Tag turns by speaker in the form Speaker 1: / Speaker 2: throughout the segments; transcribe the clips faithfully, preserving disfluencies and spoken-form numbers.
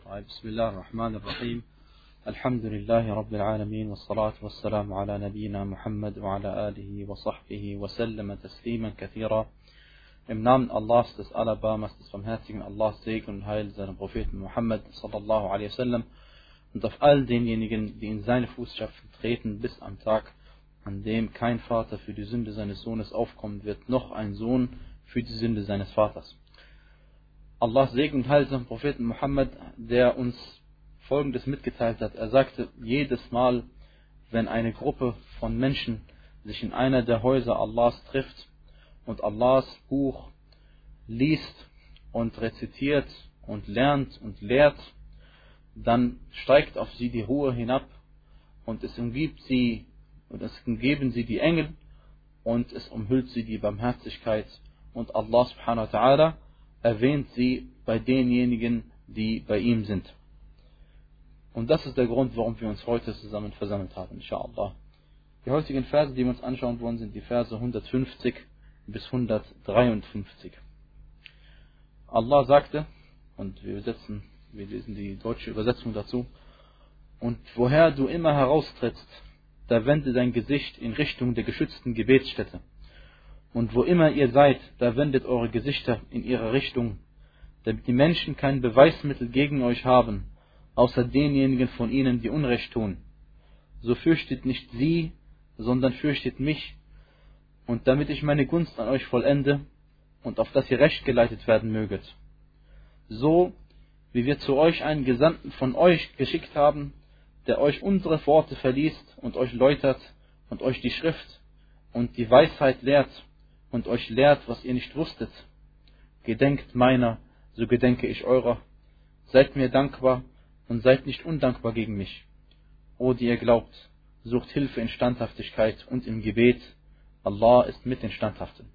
Speaker 1: بسم الله الرحمن الرحيم. الحمد لله رب العالمين والصلاة والسلام على نبينا Muhammad وعلى آله وصحبه وسلم تسليما كثيرا. Im Namen Allahs, des Allerbarmers, des Barmherzigen, Allahs Segen und Heil seinem Propheten Muhammad sallallahu alaihi wasallam und auf all denjenigen, die in seine Fußstapfen treten, bis am Tag, an dem kein Vater für die Sünde seines Sohnes aufkommen wird, noch ein Sohn für die Sünde seines Vaters. Allahs Segen und Heil seinem Propheten Muhammad, der uns Folgendes mitgeteilt hat. Er sagte, jedes Mal, wenn eine Gruppe von Menschen sich in einer der Häuser Allahs trifft und Allahs Buch liest und rezitiert und lernt und lehrt, dann steigt auf sie die Ruhe hinab und es umgibt sie und es umgeben sie die Engel und es umhüllt sie die Barmherzigkeit und Allah subhanahu wa ta'ala erwähnt sie bei denjenigen, die bei ihm sind. Und das ist der Grund, warum wir uns heute zusammen versammelt haben, inshallah. Die heutigen Verse, die wir uns anschauen wollen, sind die Verse hundertfünfzig bis hundertdreiundfünfzig. Allah sagte, und wir übersetzen, wir lesen die deutsche Übersetzung dazu, und woher du immer heraustrittst, da wende dein Gesicht in Richtung der geschützten Gebetsstätte. Und wo immer ihr seid, da wendet eure Gesichter in ihre Richtung, damit die Menschen kein Beweismittel gegen euch haben, außer denjenigen von ihnen, die Unrecht tun. So fürchtet nicht sie, sondern fürchtet mich, und damit ich meine Gunst an euch vollende, und auf dass ihr recht geleitet werden möget. So, wie wir zu euch einen Gesandten von euch geschickt haben, der euch unsere Worte verliest und euch läutert und euch die Schrift und die Weisheit lehrt und euch lehrt, was ihr nicht wusstet. Gedenkt meiner, so gedenke ich eurer. Seid mir dankbar und seid nicht undankbar gegen mich. O, die ihr glaubt, sucht Hilfe in Standhaftigkeit und im Gebet. Allah ist mit den Standhaften.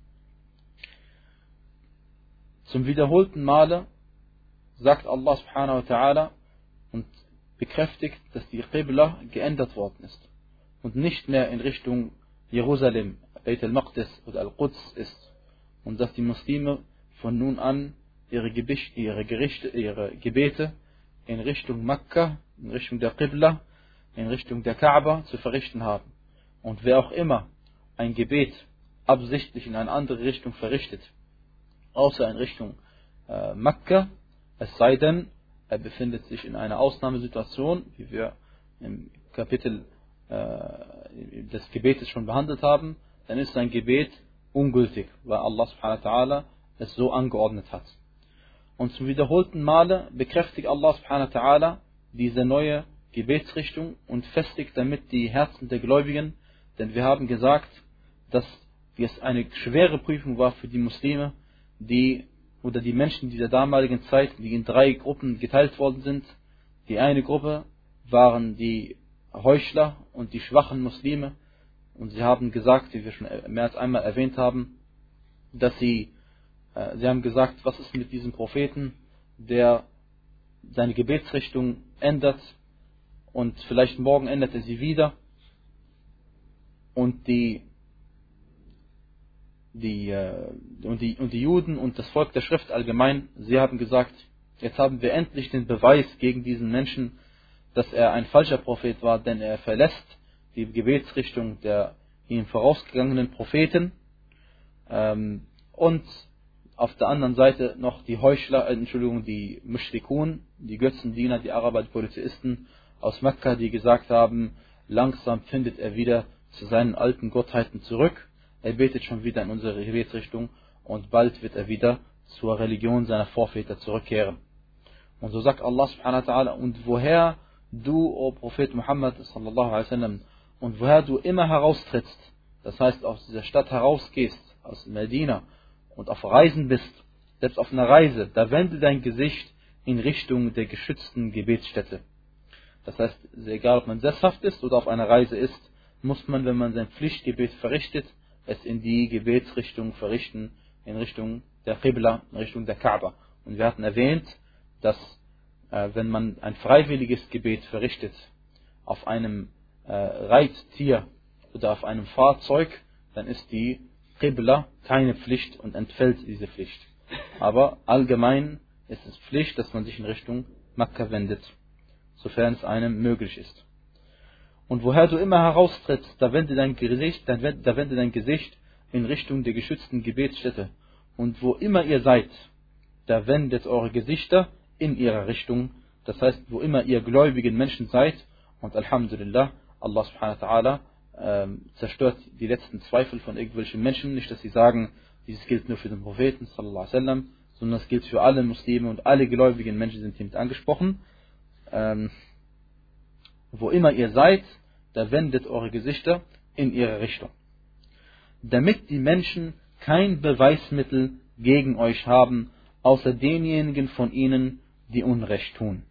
Speaker 1: Zum wiederholten Male sagt Allah subhanahu wa ta'ala und bekräftigt, dass die Qibla geändert worden ist und nicht mehr in Richtung Jerusalem, Beit al-Maqdis oder Al-Quds ist und dass die Muslime von nun an ihre, Gebicht, ihre, Gerichte, ihre Gebete in Richtung Mekka, in Richtung der Qibla, in Richtung der Kaaba zu verrichten haben. Und wer auch immer ein Gebet absichtlich in eine andere Richtung verrichtet, außer in Richtung äh, Mekka, es sei denn, er befindet sich in einer Ausnahmesituation, wie wir im Kapitel äh, des Gebetes schon behandelt haben, dann ist sein Gebet ungültig, weil Allah subhanahu wa ta'ala es so angeordnet hat. Und zum wiederholten Male bekräftigt Allah subhanahu wa ta'ala diese neue Gebetsrichtung und festigt damit die Herzen der Gläubigen, denn wir haben gesagt, dass es eine schwere Prüfung war für die Muslime, die oder die Menschen dieser damaligen Zeit, die in drei Gruppen geteilt worden sind. Die eine Gruppe waren die Heuchler und die schwachen Muslime, und sie haben gesagt, wie wir schon mehr als einmal erwähnt haben, dass sie, äh, sie haben gesagt, was ist mit diesem Propheten, der seine Gebetsrichtung ändert und vielleicht morgen ändert er sie wieder. Und die, die, äh, und die, und die Juden und das Volk der Schrift allgemein, sie haben gesagt, jetzt haben wir endlich den Beweis gegen diesen Menschen, dass er ein falscher Prophet war, denn er verlässt die Gebetsrichtung der ihm vorausgegangenen Propheten. Ähm, und auf der anderen Seite noch die Heuchler, äh, Entschuldigung, die Mushrikun, die Götzendiener, die Araber, die Polytheisten aus Mekka, die gesagt haben, langsam findet er wieder zu seinen alten Gottheiten zurück. Er betet schon wieder in unsere Gebetsrichtung und bald wird er wieder zur Religion seiner Vorväter zurückkehren. Und so sagt Allah subhanahu wa ta'ala, und woher du, o Prophet Muhammad sallallahu alaihi wasallam, und woher du immer heraustrittst, das heißt aus dieser Stadt herausgehst, aus Medina, und auf Reisen bist, selbst auf einer Reise, da wende dein Gesicht in Richtung der geschützten Gebetsstätte. Das heißt, egal ob man sesshaft ist oder auf einer Reise ist, muss man, wenn man sein Pflichtgebet verrichtet, es in die Gebetsrichtung verrichten, in Richtung der Qibla, in Richtung der Kaaba. Und wir hatten erwähnt, dass äh, wenn man ein freiwilliges Gebet verrichtet, auf einem äh, Reittier oder auf einem Fahrzeug, dann ist die Qibla keine Pflicht und entfällt diese Pflicht. Aber allgemein ist es Pflicht, dass man sich in Richtung Mekka wendet, sofern es einem möglich ist. Und woher du immer heraustrittst, da wende dein Gesicht, da wende dein Gesicht in Richtung der geschützten Gebetsstätte. Und wo immer ihr seid, da wendet eure Gesichter in ihrer Richtung. Das heißt, wo immer ihr gläubigen Menschen seid, und Alhamdulillah, Allah subhanahu wa ta'ala ähm, zerstört die letzten Zweifel von irgendwelchen Menschen. Nicht, dass sie sagen, dieses gilt nur für den Propheten, sallallahu alaihi wasallam, sondern es gilt für alle Muslime und alle gläubigen Menschen sind hiermit angesprochen. Ähm, wo immer ihr seid, da wendet eure Gesichter in ihre Richtung. Damit die Menschen kein Beweismittel gegen euch haben, außer denjenigen von ihnen, die Unrecht tun.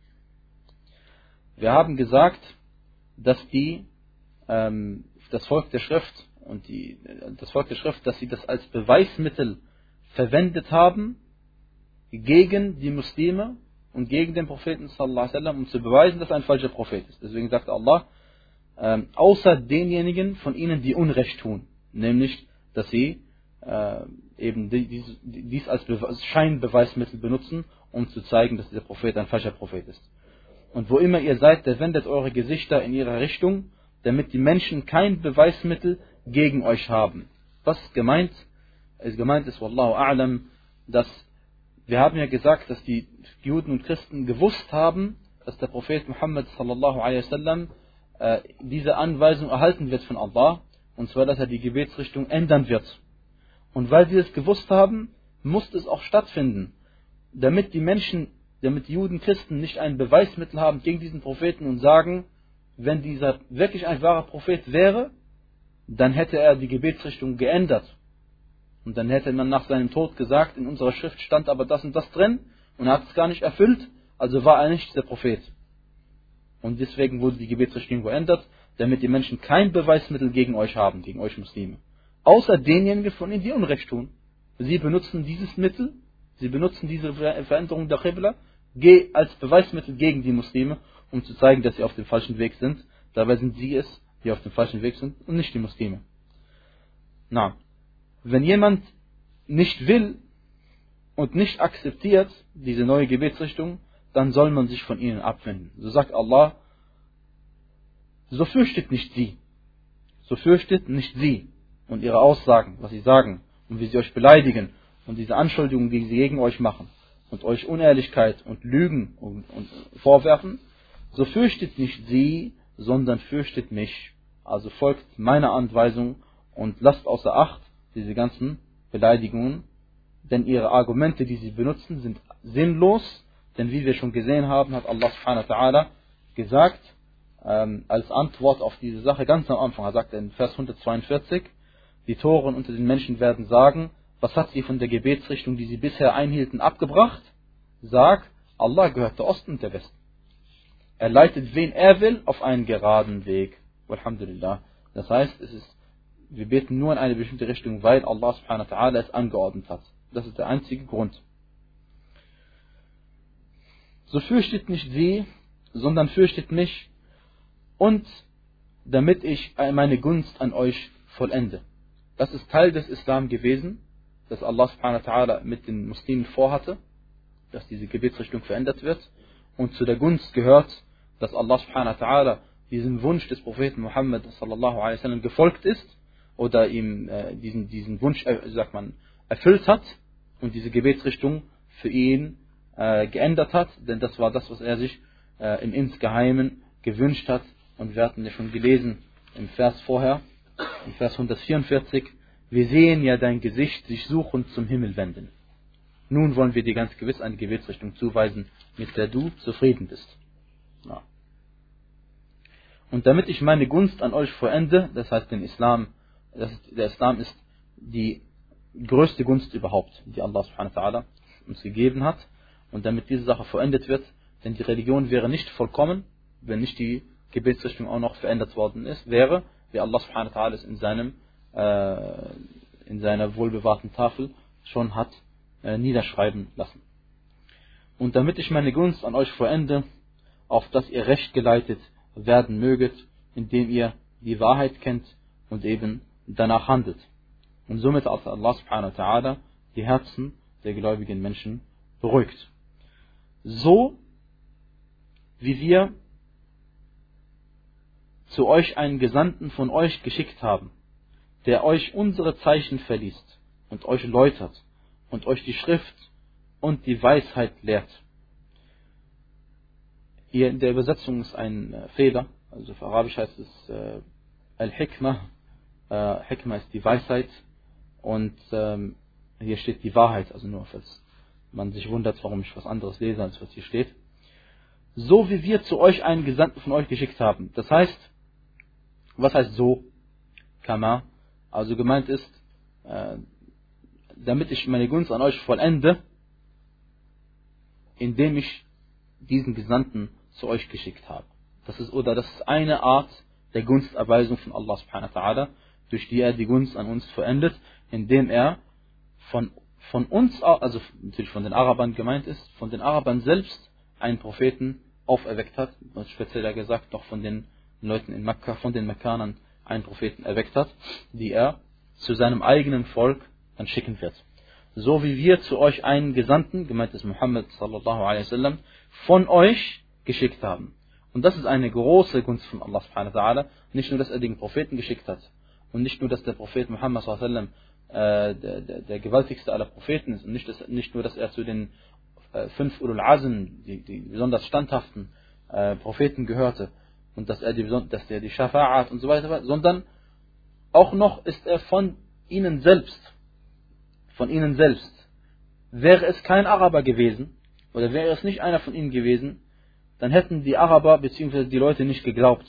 Speaker 1: Wir haben gesagt, dass die, ähm, das Volk der Schrift und die, das Volk der Schrift, dass sie das als Beweismittel verwendet haben gegen die Muslime und gegen den Propheten sallallahu alaihi wasallam, um zu beweisen, dass er ein falscher Prophet ist. Deswegen sagt Allah, ähm, außer denjenigen von ihnen, die Unrecht tun, nämlich, dass sie äh, eben dies, dies als Beweis, Scheinbeweismittel benutzen, um zu zeigen, dass dieser Prophet ein falscher Prophet ist. Und wo immer ihr seid, da wendet eure Gesichter in ihre Richtung, damit die Menschen kein Beweismittel gegen euch haben. Was gemeint ist, gemeint ist, Wallahu a'lam, dass wir haben ja gesagt, dass die Juden und Christen gewusst haben, dass der Prophet Muhammad sallallahu alaihi wasallam äh, diese Anweisung erhalten wird von Allah, und zwar, dass er die Gebetsrichtung ändern wird. Und weil sie es gewusst haben, musste es auch stattfinden, damit die Menschen, damit die Juden, Christen nicht ein Beweismittel haben gegen diesen Propheten und sagen, wenn dieser wirklich ein wahrer Prophet wäre, dann hätte er die Gebetsrichtung geändert. Und dann hätte man nach seinem Tod gesagt, in unserer Schrift stand aber das und das drin und er hat es gar nicht erfüllt, also war er nicht der Prophet. Und deswegen wurde die Gebetsrichtung geändert, damit die Menschen kein Beweismittel gegen euch haben, gegen euch Muslime. Außer denjenigen von ihnen, die Unrecht tun. Sie benutzen dieses Mittel, sie benutzen diese Veränderung der Qibla als Beweismittel gegen die Muslime, um zu zeigen, dass sie auf dem falschen Weg sind. Dabei sind sie es, die auf dem falschen Weg sind und nicht die Muslime. Na, wenn jemand nicht will und nicht akzeptiert diese neue Gebetsrichtung, dann soll man sich von ihnen abwenden. So sagt Allah, so fürchtet nicht sie, so fürchtet nicht sie und ihre Aussagen, was sie sagen und wie sie euch beleidigen und diese Anschuldigungen, die sie gegen euch machen und euch Unehrlichkeit und Lügen und, und vorwerfen, so fürchtet nicht sie, sondern fürchtet mich. Also folgt meiner Anweisung und lasst außer Acht diese ganzen Beleidigungen, denn ihre Argumente, die sie benutzen, sind sinnlos, denn wie wir schon gesehen haben, hat Allah subhanahu wa ta'ala gesagt, ähm, als Antwort auf diese Sache ganz am Anfang, er sagt in Vers hundertzweiundvierzig, die Toren unter den Menschen werden sagen, was hat sie von der Gebetsrichtung, die sie bisher einhielten, abgebracht? Sag, Allah gehört der Osten und der Westen. Er leitet, wen er will, auf einen geraden Weg. Alhamdulillah. Das heißt, es ist, wir beten nur in eine bestimmte Richtung, weil Allah subhanahu wa ta'ala es angeordnet hat. Das ist der einzige Grund. So fürchtet nicht sie, sondern fürchtet mich, und damit ich meine Gunst an euch vollende. Das ist Teil des Islam gewesen, dass Allah subhanahu wa ta'ala mit den Muslimen vorhatte, dass diese Gebetsrichtung verändert wird. Und zu der Gunst gehört, dass Allah subhanahu wa ta'ala diesem Wunsch des Propheten Muhammad sallallahu alaihi wasallam gefolgt ist oder ihm äh, diesen, diesen Wunsch äh, sagt man, erfüllt hat und diese Gebetsrichtung für ihn äh, geändert hat, denn das war das, was er sich äh, im Insgeheimen gewünscht hat. Und wir hatten ja schon gelesen im Vers vorher, im Vers hundertvierundvierzig, wir sehen ja dein Gesicht sich suchend zum Himmel wenden. Nun wollen wir dir ganz gewiss eine Gebetsrichtung zuweisen, mit der du zufrieden bist. Ja. Und damit ich meine Gunst an euch vollende, das heißt den Islam, das ist, der Islam ist die größte Gunst überhaupt, die Allah subhanahu wa ta'ala uns gegeben hat. Und damit diese Sache vollendet wird, denn die Religion wäre nicht vollkommen, wenn nicht die Gebetsrichtung auch noch verändert worden ist, wäre, wie Allah subhanahu wa ta'ala es in seinem, äh, in seiner wohlbewahrten Tafel schon hat äh, niederschreiben lassen. Und damit ich meine Gunst an euch vollende, auf dass ihr recht geleitet werden möget, indem ihr die Wahrheit kennt und eben danach handelt. Und somit hat Allah subhanahu wa ta'ala die Herzen der gläubigen Menschen beruhigt. So wie wir zu euch einen Gesandten von euch geschickt haben, der euch unsere Zeichen verliest und euch läutert und euch die Schrift und die Weisheit lehrt. Hier in der Übersetzung ist ein äh, Fehler, also auf Arabisch heißt es äh, Al-Hikmah. Äh, Hikmah ist die Weisheit und ähm, hier steht die Wahrheit, also nur falls man sich wundert, warum ich was anderes lese, als was hier steht. So wie wir zu euch einen Gesandten von euch geschickt haben. Das heißt, was heißt so? Kama. Also gemeint ist, äh, damit ich meine Gunst an euch vollende, indem ich diesen Gesandten zu euch geschickt habe. Das ist, oder das ist eine Art der Gunsterweisung von Allah subhanahu wa ta'ala, durch die er die Gunst an uns vollendet, indem er von, von uns, also natürlich von den Arabern gemeint ist, von den Arabern selbst einen Propheten auferweckt hat, und speziell gesagt noch von den Leuten in Mekka, von den Mekkanern einen Propheten erweckt hat, die er zu seinem eigenen Volk dann schicken wird. So wie wir zu euch einen Gesandten, gemeint ist Muhammad sallallahu alaihi wasallam, von euch geschickt haben. Und das ist eine große Gunst von Allah subhanahu wa ta'ala. Nicht nur, dass er den Propheten geschickt hat und nicht nur, dass der Prophet Muhammad sallallahu alaihi wasallam äh, der, der, der gewaltigste aller Propheten ist und nicht, dass, nicht nur, dass er zu den äh, fünf Ulul Azm, die, die besonders standhaften äh, Propheten gehörte und dass er die, dass er die Shafa'at und so weiter war, sondern auch noch ist er von ihnen selbst. Von ihnen selbst. Wäre es kein Araber gewesen, oder wäre es nicht einer von ihnen gewesen, dann hätten die Araber bzw. die Leute nicht geglaubt.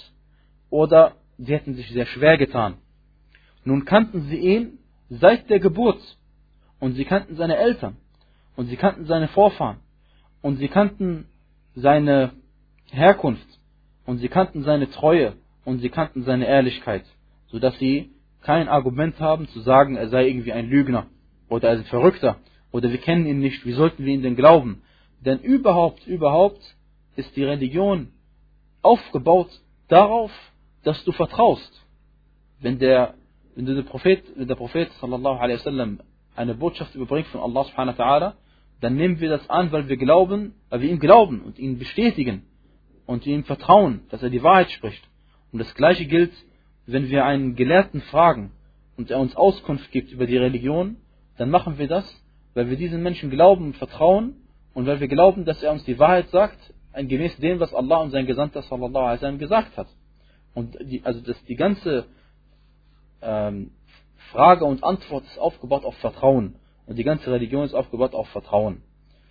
Speaker 1: Oder sie hätten sich sehr schwer getan. Nun kannten sie ihn seit der Geburt. Und sie kannten seine Eltern. Und sie kannten seine Vorfahren. Und sie kannten seine Herkunft. Und sie kannten seine Treue. Und sie kannten seine Ehrlichkeit. Sodass sie kein Argument haben zu sagen, er sei irgendwie ein Lügner. Oder er ist ein Verrückter. Oder wir kennen ihn nicht. Wie sollten wir ihn denn glauben? Denn überhaupt, überhaupt ist die Religion aufgebaut darauf, dass du vertraust. Wenn der, wenn der Prophet, wenn der Prophet sallallahu alaihi wasallam eine Botschaft überbringt von Allah subhanahu wa ta'ala, dann nehmen wir das an, weil wir glauben, weil wir ihm glauben und ihn bestätigen und ihm vertrauen, dass er die Wahrheit spricht. Und das Gleiche gilt, wenn wir einen Gelehrten fragen und er uns Auskunft gibt über die Religion, dann machen wir das, weil wir diesen Menschen glauben und vertrauen und weil wir glauben, dass er uns die Wahrheit sagt, gemäß dem, was Allah und sein Gesandter sallallahu alaihi wasallam gesagt hat. Und die, also das, die ganze ähm, Frage und Antwort ist aufgebaut auf Vertrauen. Und die ganze Religion ist aufgebaut auf Vertrauen.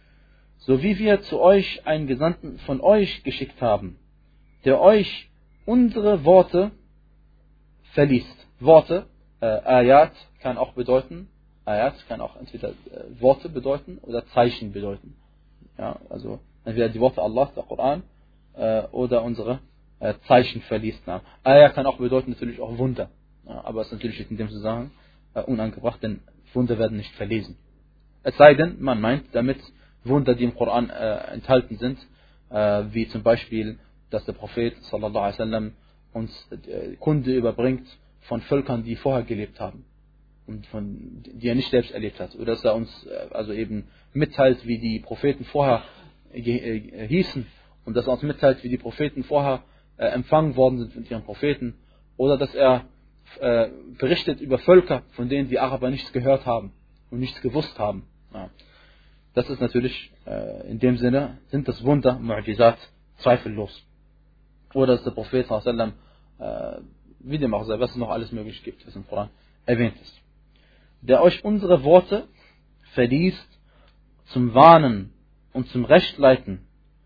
Speaker 1: So wie wir zu euch einen Gesandten von euch geschickt haben, der euch unsere Worte verliest. Worte, äh, Ayat kann auch bedeuten, Ayat kann auch entweder äh, Worte bedeuten oder Zeichen bedeuten. Ja, also entweder die Worte Allahs, der Koran, äh, oder unsere äh, Zeichen verliest. Na. Ayat kann auch bedeuten natürlich auch Wunder. Ja, aber es ist natürlich in dem Zusammenhang äh, unangebracht, denn Wunder werden nicht verlesen. Es sei denn, man meint damit Wunder, die im Koran äh, enthalten sind, äh, wie zum Beispiel, dass der Prophet sallallahu alaihi wasallam uns äh, Kunde überbringt von Völkern, die vorher gelebt haben und von, die er nicht selbst erlebt hat. Oder dass er uns äh, also eben mitteilt, wie die Propheten vorher äh, äh, hießen und dass er uns mitteilt, wie die Propheten vorher äh, empfangen worden sind von ihren Propheten. Oder dass er äh, berichtet über Völker, von denen die Araber nichts gehört haben und nichts gewusst haben. Ja. Das ist natürlich, äh, in dem Sinne, sind das Wunder, Mu'jizat, zweifellos. Oder dass der Prophet sallallahu alaihi wasallam, äh, wie dem auch sei, was es noch alles möglich gibt, was im Koran erwähnt ist. Der euch unsere Worte verliest zum Warnen und zum Rechtleiten.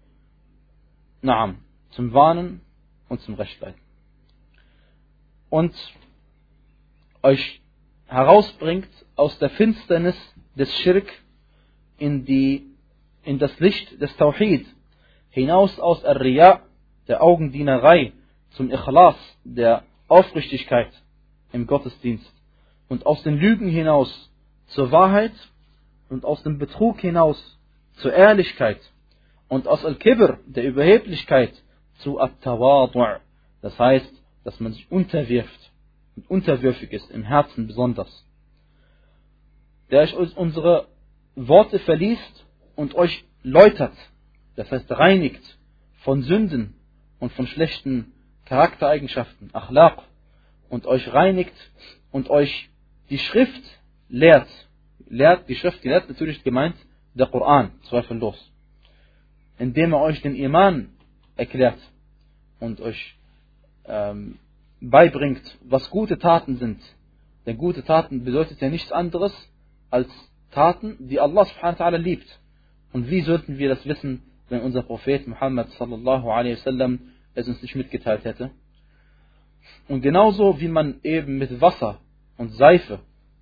Speaker 1: Naam, zum Warnen und zum Rechtleiten. Und euch herausbringt aus der Finsternis des Schirk in, die, in das Licht des Tawhid, hinaus aus Ar-Riya, der Augendienerei, zum Ikhlas, der Aufrichtigkeit im Gottesdienst, und aus den Lügen hinaus zur Wahrheit und aus dem Betrug hinaus zur Ehrlichkeit und aus Al-Kibr, der Überheblichkeit, zu At-Tawadu', das heißt, dass man sich unterwirft und unterwürfig ist, im Herzen besonders. Der euch unsere Worte verliest und euch läutert, das heißt reinigt von Sünden und von schlechten Charaktereigenschaften, Akhlaq, und euch reinigt und euch die Schrift lehrt. Lehrt, die Schrift, die lehrt natürlich gemeint der Koran, zweifellos. Indem er euch den Iman erklärt und euch ähm, beibringt, was gute Taten sind. Denn gute Taten bedeutet ja nichts anderes als Taten, die Allah subhanahu wa ta'ala liebt. Und wie sollten wir das wissen, wenn unser Prophet Muhammad sallallahu alaihi wasallam es uns nicht mitgeteilt hätte? Und genauso wie man eben mit Wasser und Seife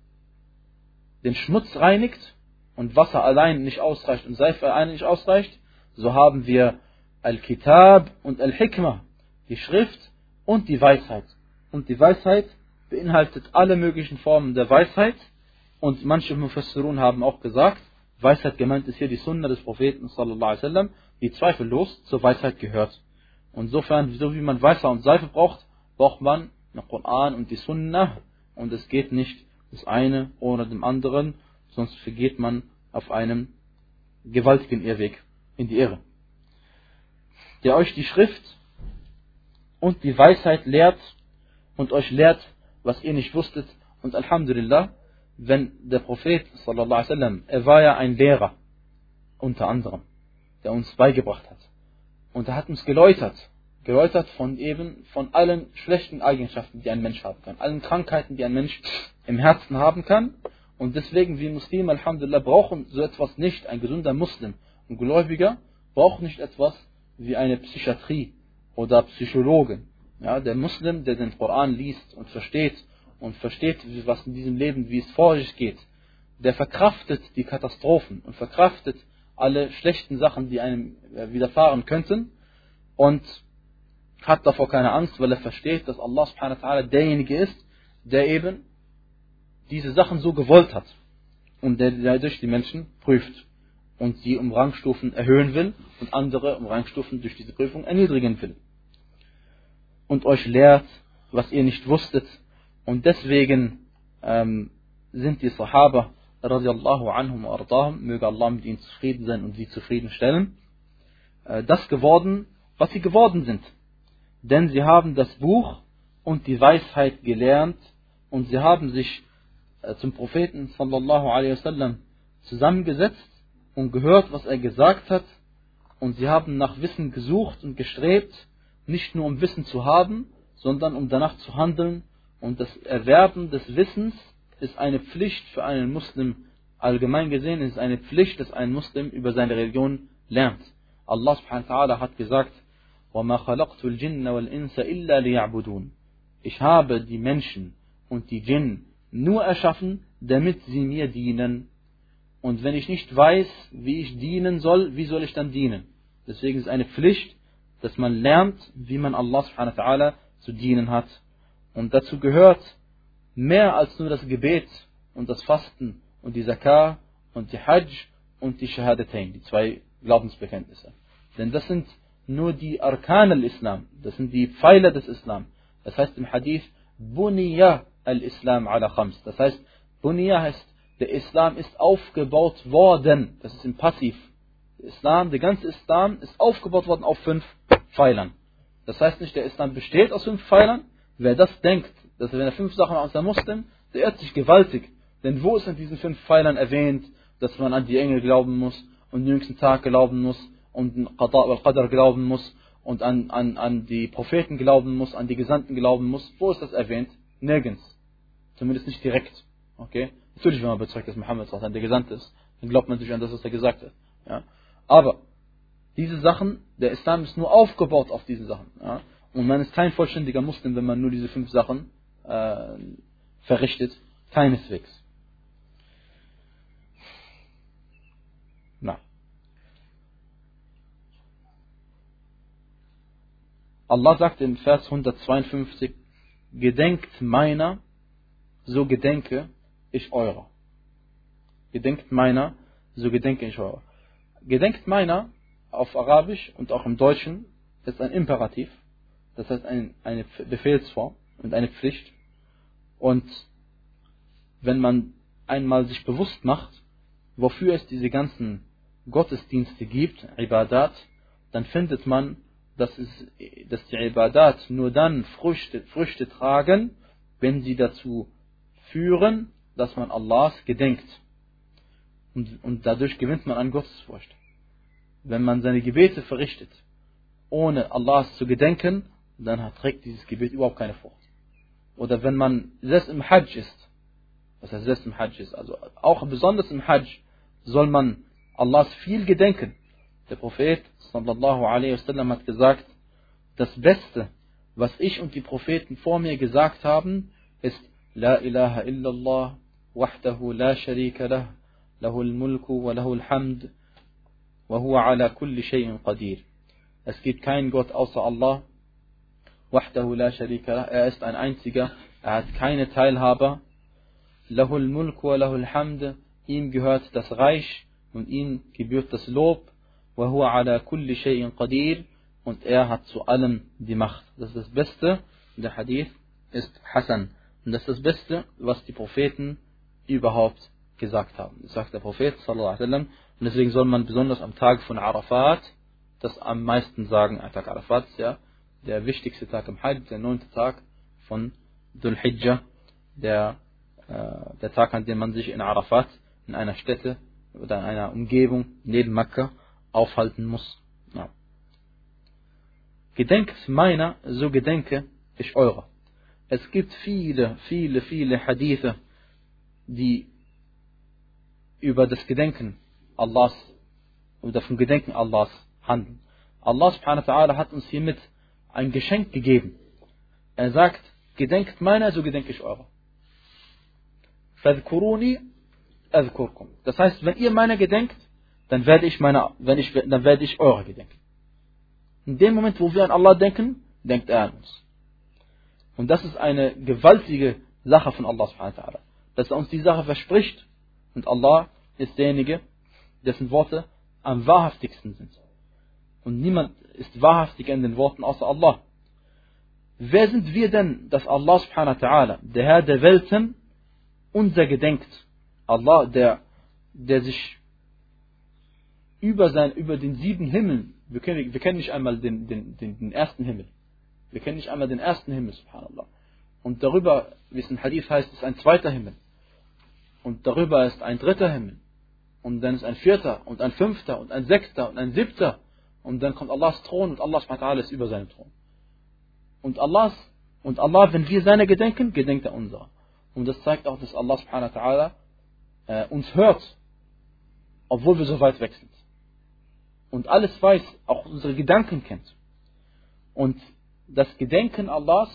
Speaker 1: den Schmutz reinigt und Wasser allein nicht ausreicht und Seife allein nicht ausreicht, so haben wir Al-Kitab und Al-Hikmah, die Schrift und die Weisheit. Und die Weisheit beinhaltet alle möglichen Formen der Weisheit. Und manche Mufassirun haben auch gesagt, Weisheit gemeint ist hier die Sunna des Propheten sallallahu alaihi wasallam, die zweifellos zur Weisheit gehört. Und insofern, so wie man Weisheit und Seife braucht, braucht man den Koran und die Sunna. Und es geht nicht das eine ohne dem anderen, sonst vergeht man auf einem gewaltigen Irrweg in die Irre. Der euch die Schrift und die Weisheit lehrt und euch lehrt, was ihr nicht wusstet. Und Alhamdulillah, wenn der Prophet sallallahu alaihi wasallam, er war ja ein Lehrer, unter anderem, der uns beigebracht hat. Und er hat uns geläutert, geläutert von eben, von allen schlechten Eigenschaften, die ein Mensch haben kann, allen Krankheiten, die ein Mensch im Herzen haben kann. Und deswegen, wir Muslime, Alhamdulillah, brauchen so etwas nicht. Ein gesunder Muslim und Gläubiger braucht nicht etwas wie eine Psychiatrie oder Psychologen. Ja, der Muslim, der den Koran liest und versteht und versteht, was in diesem Leben, wie es vor sich geht, der verkraftet die Katastrophen und verkraftet alle schlechten Sachen, die einem widerfahren könnten, und hat davor keine Angst, weil er versteht, dass Allah subhanahu wa ta'ala derjenige ist, der eben diese Sachen so gewollt hat und der dadurch die Menschen prüft und sie um Rangstufen erhöhen will und andere um Rangstufen durch diese Prüfung erniedrigen will. Und euch lehrt, was ihr nicht wusstet. Und deswegen ähm, sind die Sahaba radiallahu anhum wa ardahum, möge Allah mit ihnen zufrieden sein und sie zufriedenstellen, äh, das geworden, was sie geworden sind. Denn sie haben das Buch und die Weisheit gelernt und sie haben sich äh, zum Propheten sallallahu alaihi wasallam zusammengesetzt und gehört, was er gesagt hat, und sie haben nach Wissen gesucht und gestrebt, nicht nur um Wissen zu haben, sondern um danach zu handeln. Und das Erwerben des Wissens ist eine Pflicht für einen Muslim. Allgemein gesehen ist es eine Pflicht, dass ein Muslim über seine Religion lernt. Allah subhanahu wa ta'ala hat gesagt, وَمَا خَلَقْتُ الْجِنَّ وَالْإِنسَ إِلَّا لِيَعْبُدُونَ. Ich habe die Menschen und die Djinn nur erschaffen, damit sie mir dienen. Und wenn ich nicht weiß, wie ich dienen soll, wie soll ich dann dienen? Deswegen ist es eine Pflicht, dass man lernt, wie man Allah subhanahu wa ta'ala zu dienen hat. Und dazu gehört mehr als nur das Gebet und das Fasten und die Zakah und die Hajj und die Shahadatain, die zwei Glaubensbekenntnisse. Denn das sind nur die Arkan al-Islam, das sind die Pfeiler des Islam. Das heißt im Hadith, Buniya al-Islam ala khams. Das heißt, Buniya heißt, der Islam ist aufgebaut worden. Das ist im Passiv. Der Islam, der ganze Islam ist aufgebaut worden auf fünf Pfeilern. Das heißt nicht, der Islam besteht aus fünf Pfeilern. Wer das denkt, dass er, wenn er fünf Sachen aus der Muslim, der irrt sich gewaltig. Denn wo ist in diesen fünf Pfeilern erwähnt, dass man an die Engel glauben muss und den jüngsten Tag glauben muss und an Qada wal Qadar glauben muss und an, an, an die Propheten glauben muss, an die Gesandten glauben muss? Wo ist das erwähnt? Nirgends. Zumindest nicht direkt. Okay? Natürlich, wenn man bezeugt, dass Muhammad der Gesandte ist, dann glaubt man natürlich an das, was er gesagt hat. Ja? Aber diese Sachen, der Islam ist nur aufgebaut auf diese Sachen. Ja? Und man ist kein vollständiger Muslim, wenn man nur diese fünf Sachen äh, verrichtet. Keineswegs. Na. Allah sagt im Vers hundertzweiundfünfzig, gedenkt meiner, so gedenke ich eurer. Gedenkt meiner, so gedenke ich eurer. Gedenkt meiner auf Arabisch und auch im Deutschen ist ein Imperativ, das heißt ein, eine Befehlsform und eine Pflicht. Und wenn man einmal sich bewusst macht, wofür es diese ganzen Gottesdienste gibt, Ibadat, dann findet man dass, es, dass die Ibadat nur dann Früchte, Früchte tragen, wenn sie dazu führen, dass man Allahs gedenkt. Und, und dadurch gewinnt man an Gottesfurcht. Wenn man seine Gebete verrichtet, ohne Allahs zu gedenken, dann trägt dieses Gebet überhaupt keine Frucht. Oder wenn man selbst im Hajj ist, was heißt selbst im Hajj ist, also auch besonders im Hajj, soll man Allahs viel gedenken. Der Prophet sallallahu alaihi wasallam hat gesagt, das Beste, was ich und die Propheten vor mir gesagt haben, ist La ilaha illallah, wahdahu la sharika lah, lahul mulku wa lahul hamd, wa huwa ala kulli shay'in qadir. Es gibt keinen Gott außer Allah, wahdahu la sharika lah, er ist ein einziger, er hat keine Teilhaber, lahul mulku wa lahul hamd, ihm gehört das Reich und ihm gebührt das Lob, wa huwa ala kulli shay'in qadir, und er hat zu allem die Macht. Das ist das Beste, der Hadith ist Hasan. Und das ist das Beste, was die Propheten überhaupt gesagt haben. Das sagt der Prophet sallallahu alaihi wasallam. Und deswegen soll man besonders am Tag von Arafat das am meisten sagen. Am Tag Arafat ist ja der wichtigste Tag im Hajj, der neunte Tag von Dhul Hijjah, der, äh, der Tag, an dem man sich in Arafat, in einer Stätte oder in einer Umgebung neben Mekka aufhalten muss. Ja. Gedenkt meiner, so gedenke ich eurer. Es gibt viele, viele, viele Hadithe, die über das Gedenken Allahs, oder vom Gedenken Allahs handeln. Allah subhanahu wa ta'ala hat uns hiermit ein Geschenk gegeben. Er sagt, gedenkt meiner, so gedenke ich eurer. Fadhkuruni adhkurkum. Das heißt, wenn ihr meiner gedenkt, dann werde ich meiner, wenn ich, dann werde ich eurer gedenken. In dem Moment, wo wir an Allah denken, denkt er an uns. Und das ist eine gewaltige Sache von Allah subhanahu wa ta'ala. Dass er uns die Sache verspricht. Und Allah ist derjenige, dessen Worte am wahrhaftigsten sind. Und niemand ist wahrhaftiger in den Worten außer Allah. Wer sind wir denn, dass Allah subhanahu wa ta'ala, der Herr der Welten, unser gedenkt? Allah, der, der sich über, sein, über den sieben Himmeln, wir kennen, wir kennen nicht einmal den, den, den, den ersten Himmel. Wir kennen nicht einmal den ersten Himmel, subhanallah. Und darüber, wie es im Hadith heißt, ist ein zweiter Himmel. Und darüber ist ein dritter Himmel. Und dann ist ein vierter und ein fünfter und ein sechster und ein siebter. Und dann kommt Allahs Thron und Allah subhanahu wa ta'ala ist über seinem Thron. Und Allahs, und Allah, wenn wir seine gedenken, gedenkt er unserer. Und das zeigt auch, dass Allah subhanahu wa ta'ala äh, uns hört, obwohl wir so weit weg sind. Und alles weiß, auch unsere Gedanken kennt. Und das Gedenken Allahs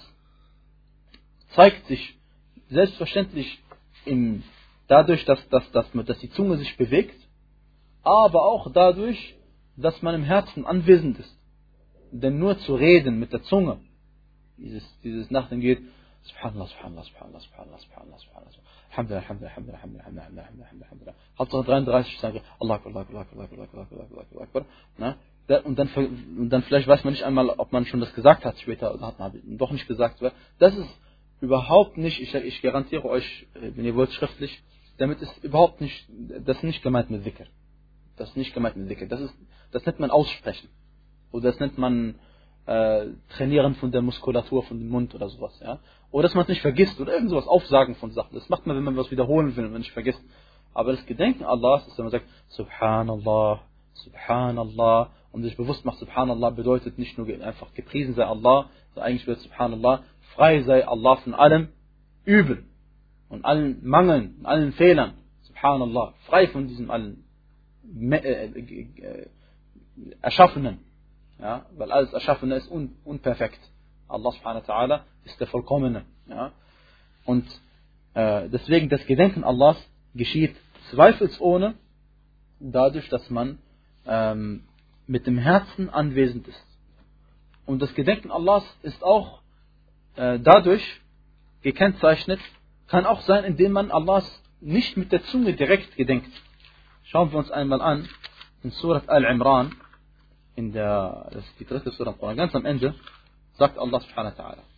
Speaker 1: zeigt sich selbstverständlich in, dadurch, dass, dass, dass, dass die Zunge sich bewegt, aber auch dadurch, dass man im Herzen anwesend ist. Denn nur zu reden mit der Zunge, dieses, dieses Nachdenken geht, Subhanallah, Subhanallah, Subhanallah, Subhanallah, Subhanallah, Subhanallah, Alhamdulillah, Alhamdulillah, Alhamdulillah, Alhamdulillah, Alhamdulillah, Alhamdulillah. Hauptsache dreiunddreißig sagen, Allah Akbar, Allah Akbar, Allah Akbar, Allah Akbar, Allah Akbar, Allah Akbar. Und dann, und dann vielleicht weiß man nicht einmal, ob man schon das gesagt hat später, oder hat man doch nicht gesagt. Das ist überhaupt nicht, ich, ich garantiere euch, wenn ihr wollt schriftlich, damit ist überhaupt nicht, das ist nicht gemeint mit Dhikr. Das ist nicht gemeint mit Dhikr. Das ist, das nennt man Aussprechen. Oder das nennt man äh, Trainieren von der Muskulatur, von dem Mund oder sowas. Ja? Oder dass man es nicht vergisst oder irgend sowas, Aufsagen von Sachen. Das macht man, wenn man was wiederholen will und man nicht vergisst. Aber das Gedenken Allahs ist, wenn man sagt, Subhanallah, Subhanallah, und sich bewusst macht, Subhanallah bedeutet nicht nur einfach gepriesen sei Allah, sondern eigentlich bedeutet Subhanallah, frei sei Allah von allem Übel und allen Mangeln, und allen Fehlern. Subhanallah, frei von diesem allen äh, äh, Erschaffenen. Ja, weil alles Erschaffene ist un, unperfekt. Allah subhanahu wa ta'ala ist der Vollkommene. Ja. Und äh, deswegen das Gedenken Allahs geschieht zweifelsohne dadurch, dass man ähm, mit dem Herzen anwesend ist. Und das Gedenken Allahs ist auch äh, dadurch gekennzeichnet, kann auch sein, indem man Allahs nicht mit der Zunge direkt gedenkt. Schauen wir uns einmal an, in Surat Al-Imran, in der, das ist die dritte Surah im Koran, ganz am Ende, sagt Allah subhanahu wa ta'ala.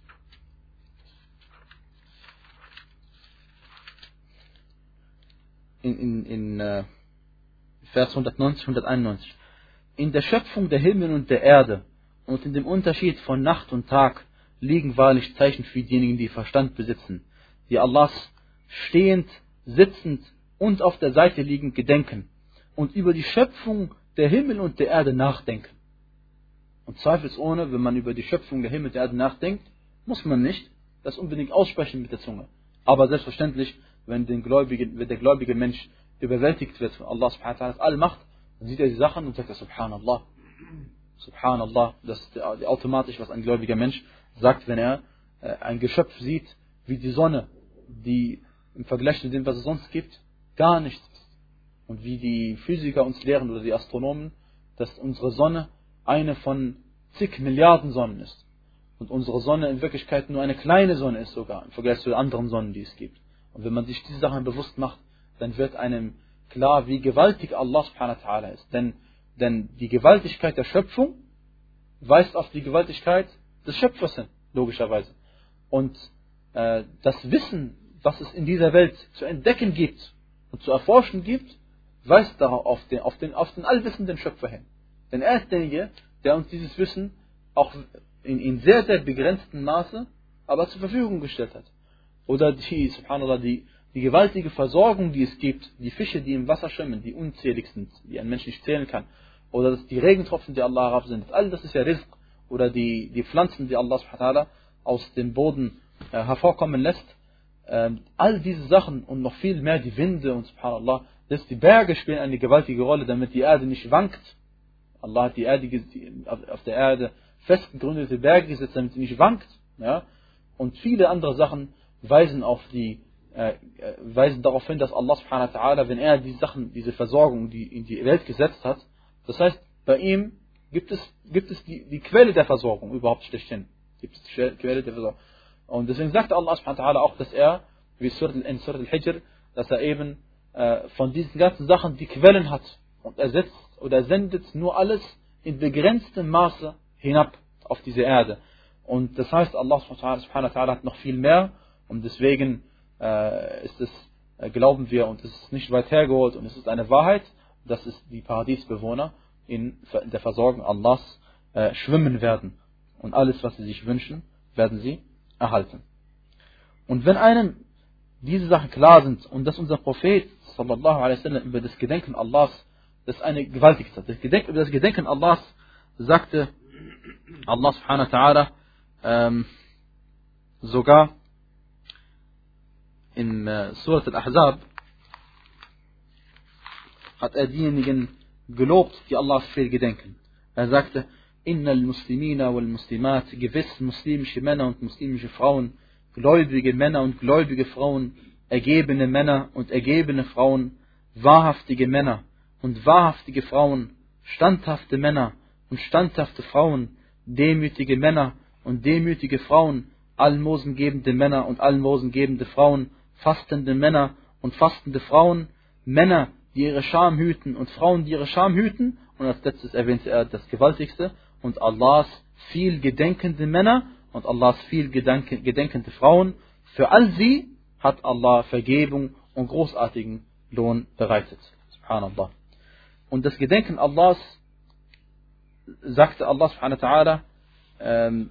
Speaker 1: In, in, in äh, Vers hundertneunzig, hunderteinundneunzig. In der Schöpfung der Himmel und der Erde und in dem Unterschied von Nacht und Tag liegen wahrlich Zeichen für diejenigen, die Verstand besitzen, die Allahs stehend, sitzend und auf der Seite liegend gedenken und über die Schöpfung der Himmel und der Erde nachdenken. Und zweifelsohne, wenn man über die Schöpfung der Himmel und der Erde nachdenkt, muss man nicht das unbedingt aussprechen mit der Zunge. Aber selbstverständlich, wenn, den Gläubigen, wenn der gläubige Mensch überwältigt wird von Allah subhanahu wa ta'ala Allmacht, dann sieht er die Sachen und sagt er Subhanallah. Subhanallah, das ist automatisch, was ein gläubiger Mensch sagt, wenn er äh, ein Geschöpf sieht, wie die Sonne, die im Vergleich zu dem, was es sonst gibt, gar nichts ist. Und wie die Physiker uns lehren oder die Astronomen, dass unsere Sonne eine von zig Milliarden Sonnen ist. Und unsere Sonne in Wirklichkeit nur eine kleine Sonne ist sogar, im Vergleich zu den anderen Sonnen, die es gibt. Und wenn man sich diese Sachen bewusst macht, dann wird einem klar, wie gewaltig Allah subhanahu wa ta'ala ist. Denn, denn die Gewaltigkeit der Schöpfung weist auf die Gewaltigkeit des Schöpfers hin, logischerweise. Und äh, das Wissen, was es in dieser Welt zu entdecken gibt und zu erforschen gibt, weist darauf auf den, auf den, auf den allwissenden Schöpfer hin. Denn er ist derjenige, der uns dieses Wissen auch in, in sehr, sehr begrenztem Maße aber zur Verfügung gestellt hat. Oder die, subhanallah, die, die gewaltige Versorgung, die es gibt, die Fische, die im Wasser schwimmen, die unzählig sind, die ein Mensch nicht zählen kann. Oder das, die Regentropfen, die Allah herabsendet. All das ist ja Rizq. Oder die, die Pflanzen, die Allah subhanahu wa ta'ala aus dem Boden äh, hervorkommen lässt. Ähm, all diese Sachen und noch viel mehr, die Winde und subhanallah, das, die Berge spielen eine gewaltige Rolle, damit die Erde nicht wankt. Allah hat die Erde, die, auf der Erde fest gegründete Berge gesetzt, damit sie nicht wankt. Ja? Und viele andere Sachen weisen auf die, äh, weisen darauf hin, dass Allah subhanahu wa ta'ala, wenn er diese Sachen, diese Versorgung, die in die Welt gesetzt hat, das heißt, bei ihm gibt es, gibt es die, die Quelle der Versorgung überhaupt schlechthin. Gibt es die Quelle der Versorgung. Und deswegen sagt Allah subhanahu wa ta'ala auch, dass er, wie in Surah Al-Hijr, dass er eben äh, von diesen ganzen Sachen die Quellen hat. Und er setzt oder sendet nur alles in begrenztem Maße hinab auf diese Erde. Und das heißt, Allah subhanahu wa ta'ala hat noch viel mehr. Und deswegen äh, ist es, äh, glauben wir, und es ist nicht weit hergeholt, und es ist eine Wahrheit, dass es die Paradiesbewohner in der Versorgung Allahs äh, schwimmen werden. Und alles, was sie sich wünschen, werden sie erhalten. Und wenn einem diese Sachen klar sind und dass unser Prophet sallallahu alaihi wasallam über das Gedenken Allahs, das ist eine gewaltige Sache. Das Gedenken, über das Gedenken Allahs sagte Allah subhanahu wa ta'ala ähm, sogar in äh, Surah Al-Ahzab hat er diejenigen gelobt, die Allahs Befehl gedenken. Er sagte, Innal Muslimina wal Muslimat, gewiss muslimische Männer und muslimische Frauen, gläubige Männer und gläubige Frauen, ergebene Männer und ergebene Frauen, wahrhaftige Männer und wahrhaftige Frauen, standhafte Männer und standhafte Frauen, demütige Männer und demütige Frauen, almosengebende Männer und almosengebende Frauen, fastende Männer und fastende Frauen, Männer, die ihre Scham hüten und Frauen, die ihre Scham hüten, und als letztes erwähnte er das Gewaltigste, und Allahs viel gedenkende Männer und Allahs viel gedenkende Frauen. Für all sie hat Allah Vergebung und großartigen Lohn bereitet. Subhanallah. Und das Gedenken Allahs, sagte Allah subhanahu wa ta'ala, ähm,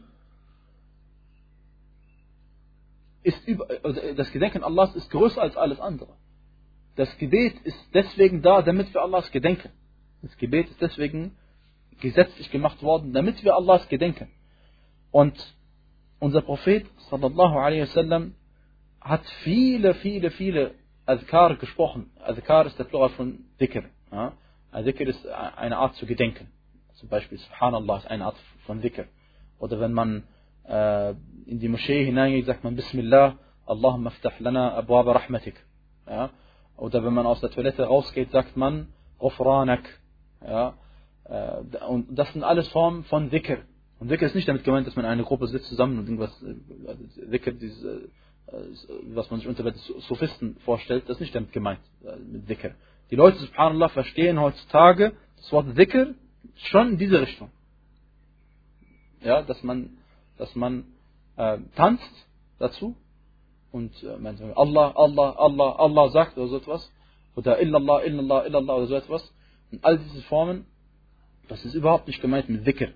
Speaker 1: ist über, das Gedenken Allahs ist größer als alles andere. Das Gebet ist deswegen da, damit wir Allahs gedenken. Das Gebet ist deswegen gesetzlich gemacht worden, damit wir Allahs gedenken. Und unser Prophet sallallahu alaihi wasallam hat viele, viele, viele Adhkar gesprochen. Adhkar ist der Plural von Dhikr. Ja? Dhikr ist eine Art zu gedenken. Zum Beispiel Subhanallah ist eine Art von Dhikr. Oder wenn man äh, in die Moschee hineingeht, sagt man Bismillah, Allahumma aftah lana abwaba rahmatik. Ja? Oder wenn man aus der Toilette rausgeht, sagt man Ghufranak. Ja? Äh, und das sind alles Formen von Dhikr. Und Dhikr ist nicht damit gemeint, dass man eine Gruppe sitzt zusammen und irgendwas, äh, Dhikr, dieses, äh, was man sich unter Sophisten vorstellt, das ist nicht damit gemeint, äh, mit Dhikr. Die Leute, subhanallah, verstehen heutzutage das Wort Dhikr schon in diese Richtung. Ja, dass man, dass man äh, tanzt dazu und äh, man sagt, Allah, Allah, Allah, Allah sagt oder so etwas. Oder Illallah, Illallah, Illallah oder so etwas. Und all diese Formen, das ist überhaupt nicht gemeint mit Dhikr.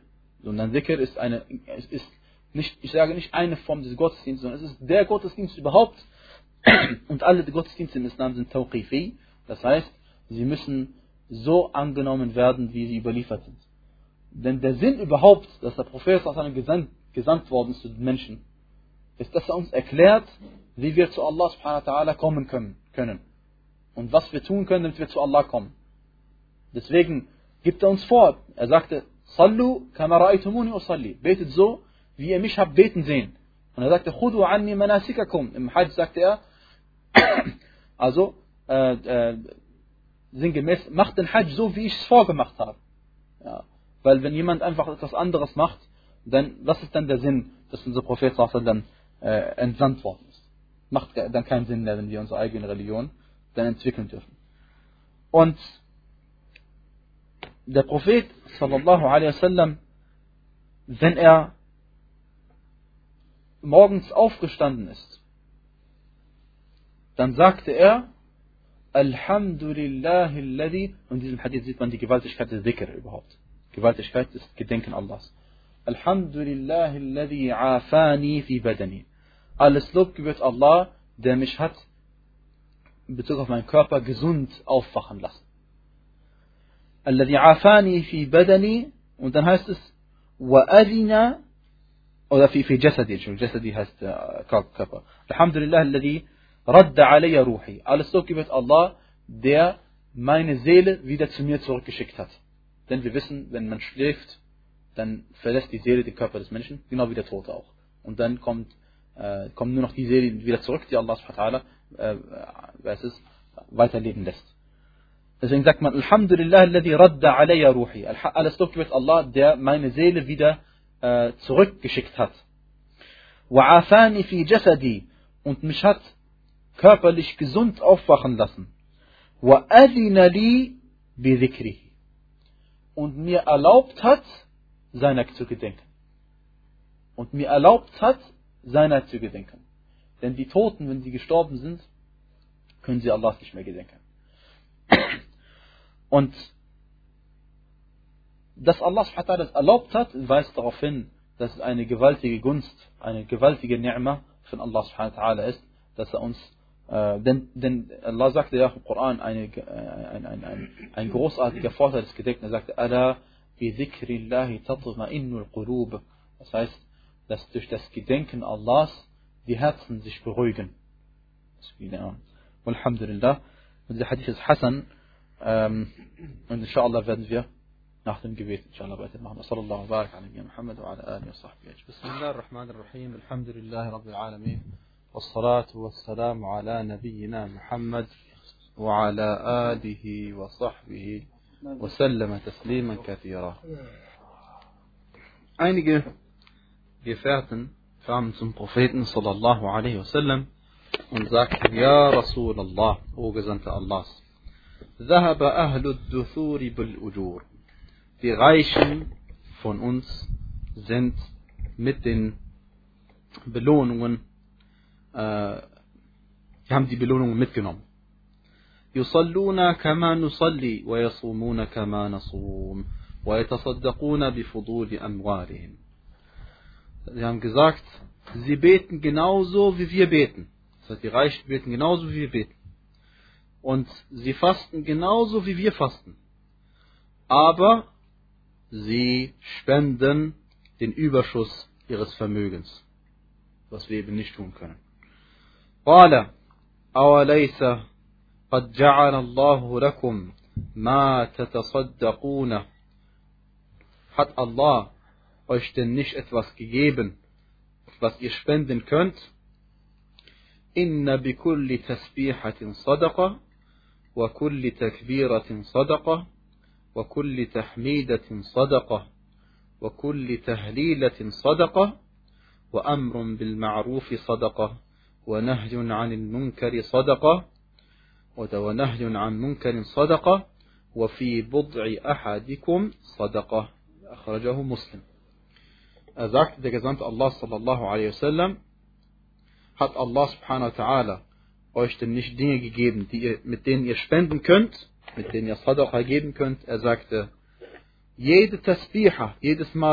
Speaker 1: Sondern Dhikr ist eine, es ist nicht, ich sage nicht eine Form des Gottesdienstes, sondern es ist der Gottesdienst überhaupt. Und alle Gottesdienste im Islam sind Tawqifi. Das heißt, sie müssen so angenommen werden, wie sie überliefert sind. Denn der Sinn überhaupt, dass der Prophet gesandt, gesandt worden ist zu den Menschen, ist, dass er uns erklärt, wie wir zu Allah subhanahu wa ta'ala kommen können, können. Und was wir tun können, damit wir zu Allah kommen. Deswegen gibt er uns vor, er sagte, Sallu kama ra'aytumuni usalli. Betet so, wie ihr mich habt beten sehen. Und er sagte, Khudu anni manasikakum. Im Hajj sagte er, also, äh, äh, sinngemäß, macht den Hajj so, wie ich es vorgemacht habe. Ja. Weil wenn jemand einfach etwas anderes macht, dann, was ist dann der Sinn, dass unser Prophet dann äh, entsandt worden ist? Macht dann keinen Sinn mehr, wenn wir unsere eigene Religion dann entwickeln dürfen. Und der Prophet sallallahu alaihi wasallam, wenn er morgens aufgestanden ist, dann sagte er, Alhamdulillahi alladhi, und in diesem Hadith sieht man die Gewaltigkeit des Dhikr überhaupt. Gewaltigkeit des Gedenken Allahs. Alhamdulillahi alladhi afani fi badani. Alles Lob gebührt Allah, der mich hat in Bezug auf meinen Körper gesund aufwachen lassen. Alladhi afani fi badani, und dann heißt es wa adina, oder fi fi jasadi, jasadi heißt äh, Körper. Alhamdulillah alladhi radda alayya ruhi. Alles Lob gebührt Allah, der meine Seele wieder zu mir zurückgeschickt hat. Denn wir wissen, wenn man schläft, dann verlässt die Seele den Körper des Menschen, genau wie der Tote auch. Und dann kommt, äh, kommt nur noch die Seele wieder zurück, die Allah subhanahu wa ta'ala äh, weiterleben lässt. Deswegen sagt man, Alhamdulillah alladhi radda alayya ruhi. Alles Lob gebührt Allah, der meine Seele wieder äh, zurückgeschickt hat. Wa afani fi jasadi, und mich hat körperlich gesund aufwachen lassen. Wa adhina li bi dhikrihi, und mir erlaubt hat, seiner zu gedenken. Und mir erlaubt hat, seiner zu gedenken. Denn die Toten, wenn sie gestorben sind, können sie Allah nicht mehr gedenken. Und dass Allah subhanahu wa ta'ala das erlaubt hat, weist darauf hin, dass es eine gewaltige Gunst, eine gewaltige Ni'ma von Allah subhanahu wa ta'ala ist, dass er uns, äh, denn, denn Allah sagte ja im Koran, eine, äh, ein, ein, ein, ein großartiger Vorteil des Gedenkens, er sagte, Ala bi dhikrillahi tatma'innul qulub. Das heißt, dass durch das Gedenken Allahs die Herzen sich beruhigen. Alhamdulillah. Und der Hadith ist Hassan. Ähm, und inshallah werden wir nach dem Gebet inshallah weitermachen. Sallallahu alaihi wa sallam Muhammad wa ala alihi wa sahbihi. Bismillah ar-Rahman ar-Rahim. Alhamdulillah Rabbil Alamin. Wassalatu wassalamu ala nabiyyina Muhammad wa ala alihi wa sahbihi wa sallama tasliman kathira. Einige Gefährten kamen zum Propheten sallallahu alaihi wasallam und sagten, Ja Rasulallah, O Gesandter Allahs, ذهب أهل الدثور بالأجور. Die Reichen von uns sind mit den Belohnungen, äh, haben die Belohnungen mitgenommen. يصلون كما نصلي ويصومون كما نصوم ويتصدقون بفضول أموالهم. Sie haben gesagt, sie beten genauso wie wir beten. Das heißt, die Reichen beten genauso wie wir beten. Und sie fasten genauso wie wir fasten. Aber sie spenden den Überschuss ihres Vermögens, was wir eben nicht tun können. قال أوليس قد جعل الله لكم ما تتصدقون. Hat Allah euch denn nicht etwas gegeben, was ihr spenden könnt? Inna bi kulli tasbihatin sadaqa wa kulli takbiratin sadaqa wa kulli tahmidatin sadaqa wa kulli tahlilatin sadaqa wa amrun bil ma'rufi sadaqa wa nahyun 'anil munkari sadaqa wa nahyun 'an munkarin sadaqa wa fi bud'i ahadikum sadaqa. Akhrajahu Muslim. Er sagte, der Gesandte Allah sallallahu alaihi wasallam, hat Allah subhanahu wa ta'ala euch denn nicht Dinge gegeben, die ihr, mit denen ihr spenden könnt, mit denen ihr Sadaqa geben könnt? Er sagte, jede Tasbiha, jedes Mal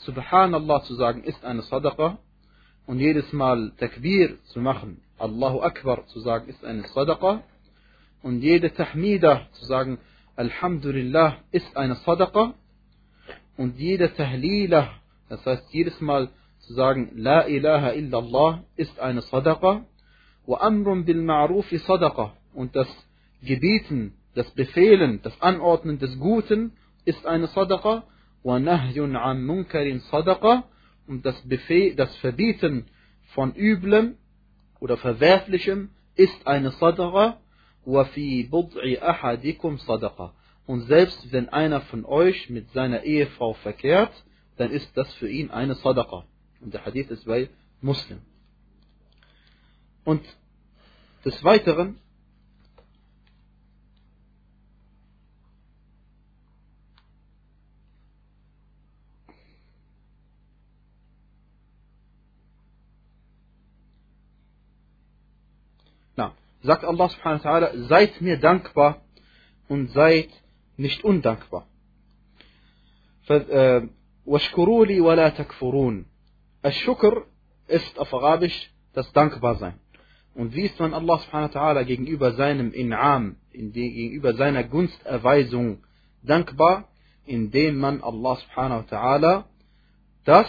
Speaker 1: Subhanallah zu sagen, ist eine Sadaqa. Und jedes Mal Takbir zu machen, Allahu Akbar zu sagen, ist eine Sadaqa. Und jede Tahmida zu sagen, Alhamdulillah, ist eine Sadaqa. Und jede Tahlila, das heißt jedes Mal zu sagen, La ilaha illallah, ist eine Sadaqa. Wa amrun bil ma'rufi Sadaqa. Und das Gebieten, das Befehlen, das Anordnen des Guten ist eine Sadaqa. Wa nahyun an munkarin Sadaqa. Und das, Befehl, das Verbieten von Üblem oder Verwerflichem ist eine Sadaqa. Wa fi bud'i ahadikum Sadaqa. Und selbst wenn einer von euch mit seiner Ehefrau verkehrt, dann ist das für ihn eine Sadaqa. Und der Hadith ist bei Muslim. Und des Weiteren na, sagt Allah subhanahu wa ta'ala, seid mir dankbar und seid nicht undankbar. وَاشْكُرُوا لِي وَلَا تَكْفُرُونَ. Al-Shukr ist auf Arabisch das Dankbarsein. Und wie ist man Allah subhanahu wa ta'ala gegenüber seinem In'am, gegenüber seiner Gunsterweisung dankbar? Indem man Allah subhanahu wa ta'ala das,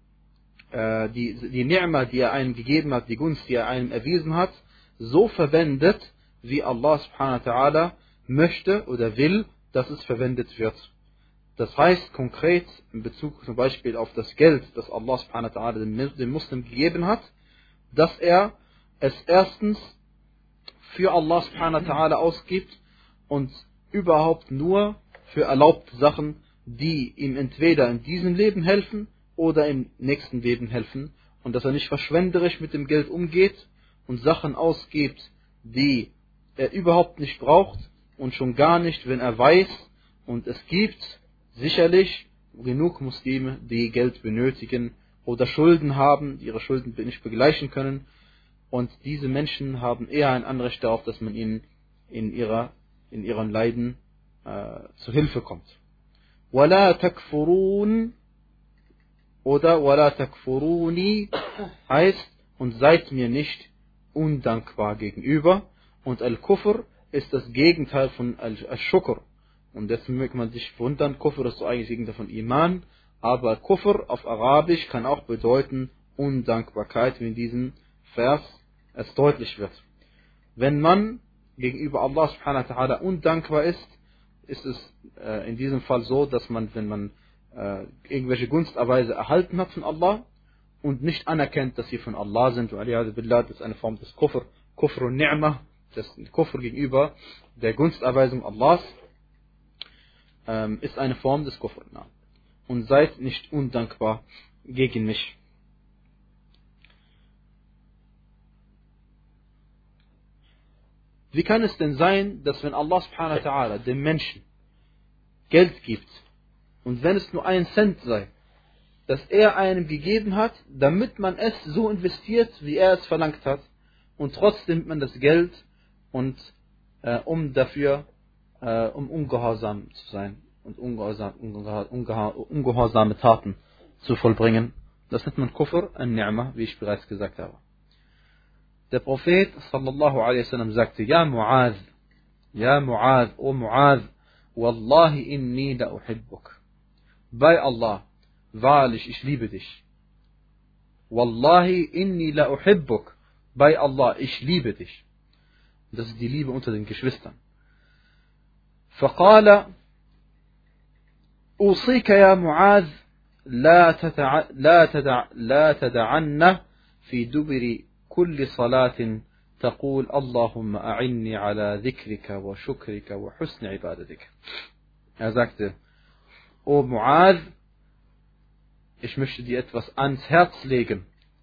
Speaker 1: äh, die, die Ni'ma, die er einem gegeben hat, die Gunst, die er einem erwiesen hat, so verwendet, wie Allah subhanahu wa ta'ala möchte oder will, dass es verwendet wird. Das heißt konkret in Bezug zum Beispiel auf das Geld, das Allah subhanahu wa ta'ala dem Muslim gegeben hat, dass er es erstens für Allah subhanahu wa ta'ala ausgibt und überhaupt nur für erlaubte Sachen, die ihm entweder in diesem Leben helfen oder im nächsten Leben helfen, und dass er nicht verschwenderisch mit dem Geld umgeht und Sachen ausgibt, die er überhaupt nicht braucht, und schon gar nicht, wenn er weiß, und es gibt sicherlich genug Muslime, die Geld benötigen oder Schulden haben, die ihre Schulden nicht begleichen können, und diese Menschen haben eher ein Anrecht darauf, dass man ihnen in ihrer in ihren Leiden äh, zu Hilfe kommt. وَلَا تَكْفُرُونَ oder وَلَا تَكْفُرُونِ heißt, und seid mir nicht undankbar gegenüber, und Al-Kufr ist das Gegenteil von Al-Shukr. Und deswegen möchte man sich wundern, Kufr ist so eigentlich das Gegenteil von Iman, aber Kufr auf Arabisch kann auch bedeuten Undankbarkeit, wie in diesem Vers es deutlich wird. Wenn man gegenüber Allah subhanahu wa ta'ala undankbar ist, ist es äh, in diesem Fall so, dass man, wenn man äh, irgendwelche Gunsterweise erhalten hat von Allah und nicht anerkennt, dass sie von Allah sind, das ist eine Form des Kufr, Kufr und Ni'mah, das Kufr gegenüber der Gunsterweisung Allahs, ähm, ist eine Form des Kufr. Und seid nicht undankbar gegen mich. Wie kann es denn sein, dass wenn Allah subhanahu wa ta'ala dem Menschen Geld gibt, und wenn es nur ein Cent sei, dass er einem gegeben hat, damit man es so investiert, wie er es verlangt hat, und trotzdem nimmt man das Geld, und äh, um dafür, äh, um ungehorsam zu sein und ungehorsam, ungehorsam, ungehorsame Taten zu vollbringen, das nennt man Kufr, ein Ni'mah, wie ich bereits gesagt habe. Der Prophet sallallahu alaihi wasallam sagte: Ja Mu'adh, ja Mu'adh, o Mu'adh, Wallahi inni la uhibbuk. Bei Allah, wahrlich, ich liebe dich. Wallahi inni la uhibbuk. Bei Allah, ich liebe dich. Das ist die Liebe unter den Geschwistern. فقال أوصيك يا معاذ لا تدع لا تدع لا تدعن في دبر كل صلاة تقول اللهم أعني على ذكرك وشكرك وحسن عبادتك. Er sagte: O Mu'adh, ich möchte dir etwas ans Herz legen.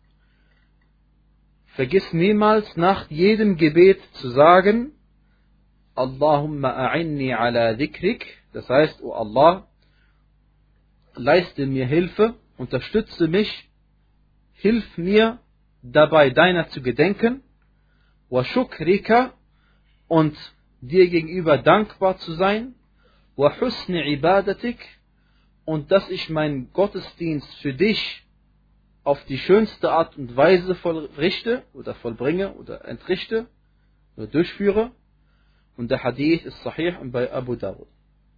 Speaker 1: Vergiss niemals nach jedem Gebet zu sagen: Allahumma a'inni ala dhikrik, das heißt, O Allah, leiste mir Hilfe, unterstütze mich, hilf mir dabei deiner zu gedenken, wa shukrika, und dir gegenüber dankbar zu sein, wa husni ibadatik, und dass ich meinen Gottesdienst für dich auf die schönste Art und Weise vollrichte oder vollbringe oder entrichte oder durchführe. Und der Hadith ist sahih und bei Abu Dawud.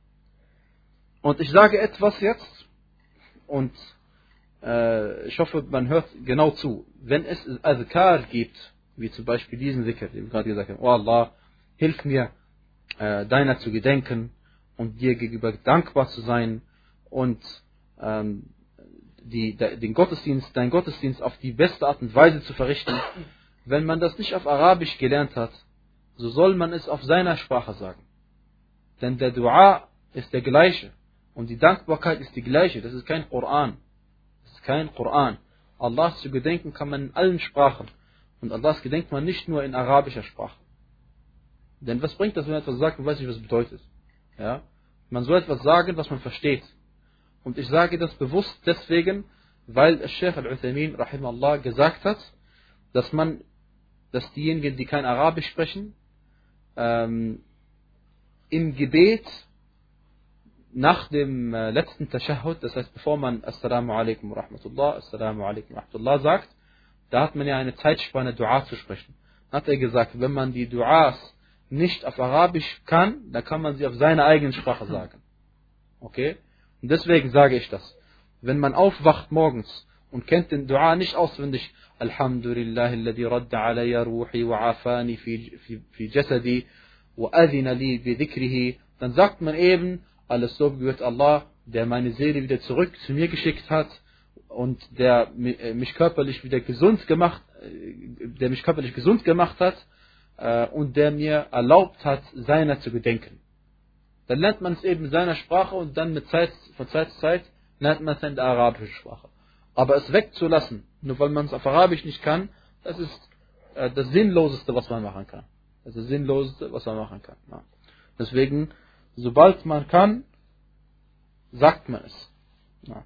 Speaker 1: Und ich sage etwas jetzt und äh, ich hoffe, man hört genau zu. Wenn es Adhkar gibt, wie zum Beispiel diesen Zikr, den wir gerade gesagt haben, oh Allah, hilf mir, äh, deiner zu gedenken und dir gegenüber dankbar zu sein und ähm, die, den Gottesdienst, deinen Gottesdienst auf die beste Art und Weise zu verrichten. Wenn man das nicht auf Arabisch gelernt hat, so soll man es auf seiner Sprache sagen. Denn der Dua ist der gleiche und die Dankbarkeit ist die gleiche. Das ist kein Koran. Das ist kein Koran. Allah zu gedenken kann man in allen Sprachen. Und Allahs gedenkt man nicht nur in arabischer Sprache. Denn was bringt das, wenn man etwas sagt und weiß nicht, was es bedeutet? Ja? Man soll etwas sagen, was man versteht. Und ich sage das bewusst deswegen, weil Sheikh Al-Uthaymin rahimahullah gesagt hat, dass man, dass diejenigen, die kein Arabisch sprechen, ähm, im Gebet nach dem äh, letzten Tashahhud, das heißt bevor man Assalamu alaikum wa rahmatullah, Assalamu alaikum wa rahmatullah sagt, da hat man ja eine Zeitspanne Dua zu sprechen. Dann hat er gesagt, wenn man die Duas nicht auf Arabisch kann, dann kann man sie auf seine eigene Sprache sagen. Okay? Und deswegen sage ich das. Wenn man aufwacht morgens und kennt den Dua nicht auswendig, Alhamdulillah alladhi radda alayya ruhi wa afani fi, fi, fi jasadi wa adhina li bi dhikrihi, dann sagt man eben, alles so gehört Allah, der meine Seele wieder zurück zu mir geschickt hat und der mich körperlich wieder gesund gemacht, der mich körperlich gesund gemacht hat und der mir erlaubt hat, seiner zu gedenken. Dann lernt man es eben in seiner Sprache und dann mit Zeit, von Zeit zu Zeit lernt man es in der arabischen Sprache. Aber es wegzulassen, nur weil man es auf Arabisch nicht kann, das ist äh, das Sinnloseste, was man machen kann. Das ist das Sinnloseste, was man machen kann. Ja. Deswegen, sobald man kann, sagt man es. Ja.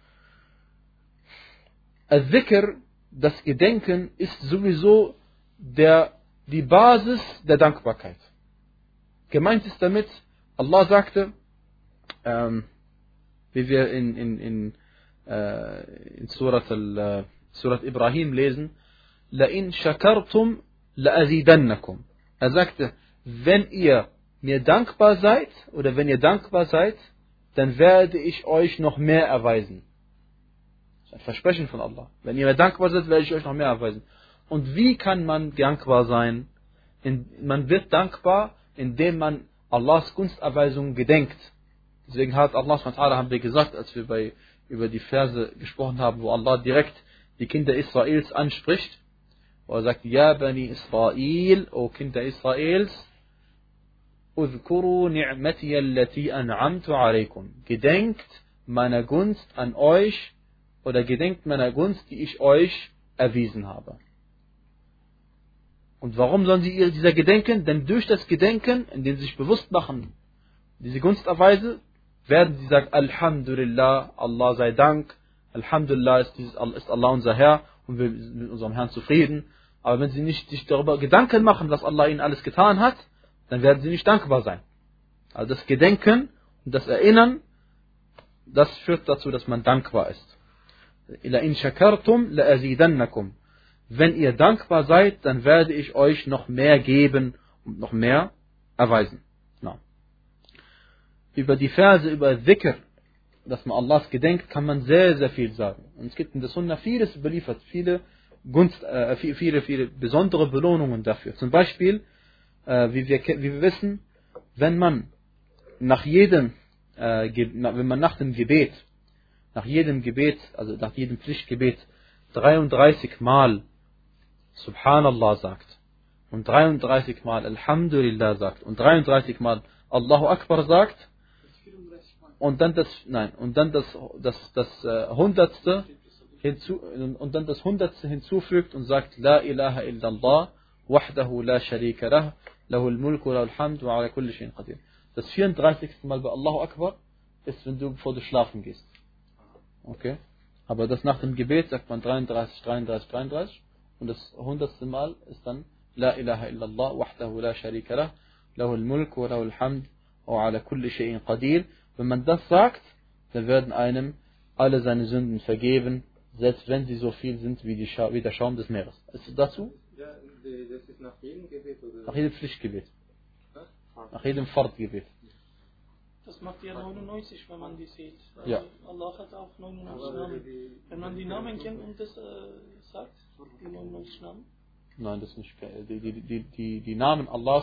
Speaker 1: Al-Dhikr, das Gedenken, ist sowieso der, die Basis der Dankbarkeit. Gemeint ist damit, Allah sagte, ähm, wie wir in, in, in, äh, in Surat, al, Surat Ibrahim lesen, لَإِن شَكَرْتُمْ لَأَزِيدَنَّكُمْ. Er sagte, wenn ihr mir dankbar seid, oder wenn ihr dankbar seid, dann werde ich euch noch mehr erweisen. Das ist ein Versprechen von Allah. Wenn ihr mir dankbar seid, werde ich euch noch mehr erweisen. Und wie kann man dankbar sein? In, man wird dankbar, indem man Allahs Gunsterweisung gedenkt. Deswegen hat Allah subhanahu wa ta'ala, haben wir gesagt, als wir bei, über die Verse gesprochen haben, wo Allah direkt die Kinder Israels anspricht, wo er sagt, Ja Bani Israel, O Kinder Israels, Udhkuru ni'mati allati an'amtu alaykum. Gedenkt meiner Gunst an euch, oder gedenkt meiner Gunst, die ich euch erwiesen habe. Und warum sollen sie dieser gedenken? Denn durch das Gedenken, indem sie sich bewusst machen, diese Gunsterweise, werden sie sagen, Alhamdulillah, Allah sei Dank, Alhamdulillah ist, dieses, ist Allah unser Herr und wir sind mit unserem Herrn zufrieden. Aber wenn sie nicht sich darüber Gedanken machen, was Allah ihnen alles getan hat, dann werden sie nicht dankbar sein. Also das Gedenken und das Erinnern, das führt dazu, dass man dankbar ist. لَإِن شَكَرْتُمْ لَأَزِيدَنَّكُمْ. Wenn ihr dankbar seid, dann werde ich euch noch mehr geben und noch mehr erweisen. No. Über die Verse, über Dhikr, dass man Allahs gedenkt, kann man sehr, sehr viel sagen. Und es gibt in der Sunna vieles überliefert, viele, Gunst, äh, viele, viele besondere Belohnungen dafür. Zum Beispiel, äh, wie, wir, wie wir wissen, wenn man nach jedem, äh, wenn man nach dem Gebet, nach jedem Gebet, also nach jedem Pflichtgebet, dreiunddreißig Mal Subhanallah sagt und dreiunddreißig Mal Alhamdulillah sagt und dreiunddreißig Mal Allahu Akbar sagt und dann das, nein, und dann das, das, das, das Hundertste hinzu, und dann das Hundertste hinzufügt und sagt La ilaha illallah wahdahu la sharika lah lahul mulku lahul hamdu wa ala kulli shayin qadir. Das vierunddreißigste Mal bei Allahu Akbar ist, wenn du bevor du schlafen gehst. Okay? Aber das nach dem Gebet sagt man dreiunddreißig, dreiunddreißig, dreiunddreißig und das hundertste Mal ist dann La ilaha illallah wahdahu la sharika lah lahul mulku wa lahul hamd wa ala kulli shayin qadir. Wenn man das sagt, dann werden einem alle seine Sünden vergeben, selbst wenn sie so viel sind wie, die Scha- wie der Schaum des Meeres. Ist es dazu?
Speaker 2: Ja, das ist nach jedem Gebet oder?
Speaker 1: Nach jedem Pflichtgebet. Nach jedem Fahrtgebet.
Speaker 3: Das macht ja neunundneunzig, wenn man die sieht. Also
Speaker 1: Ja.
Speaker 3: Allah hat auch neunundneunzig Namen. Wenn man die Namen kennt und das äh, sagt, die neunundneunzig Namen.
Speaker 1: Nein, das ist nicht. Die, die, die, die, die Namen Allahs,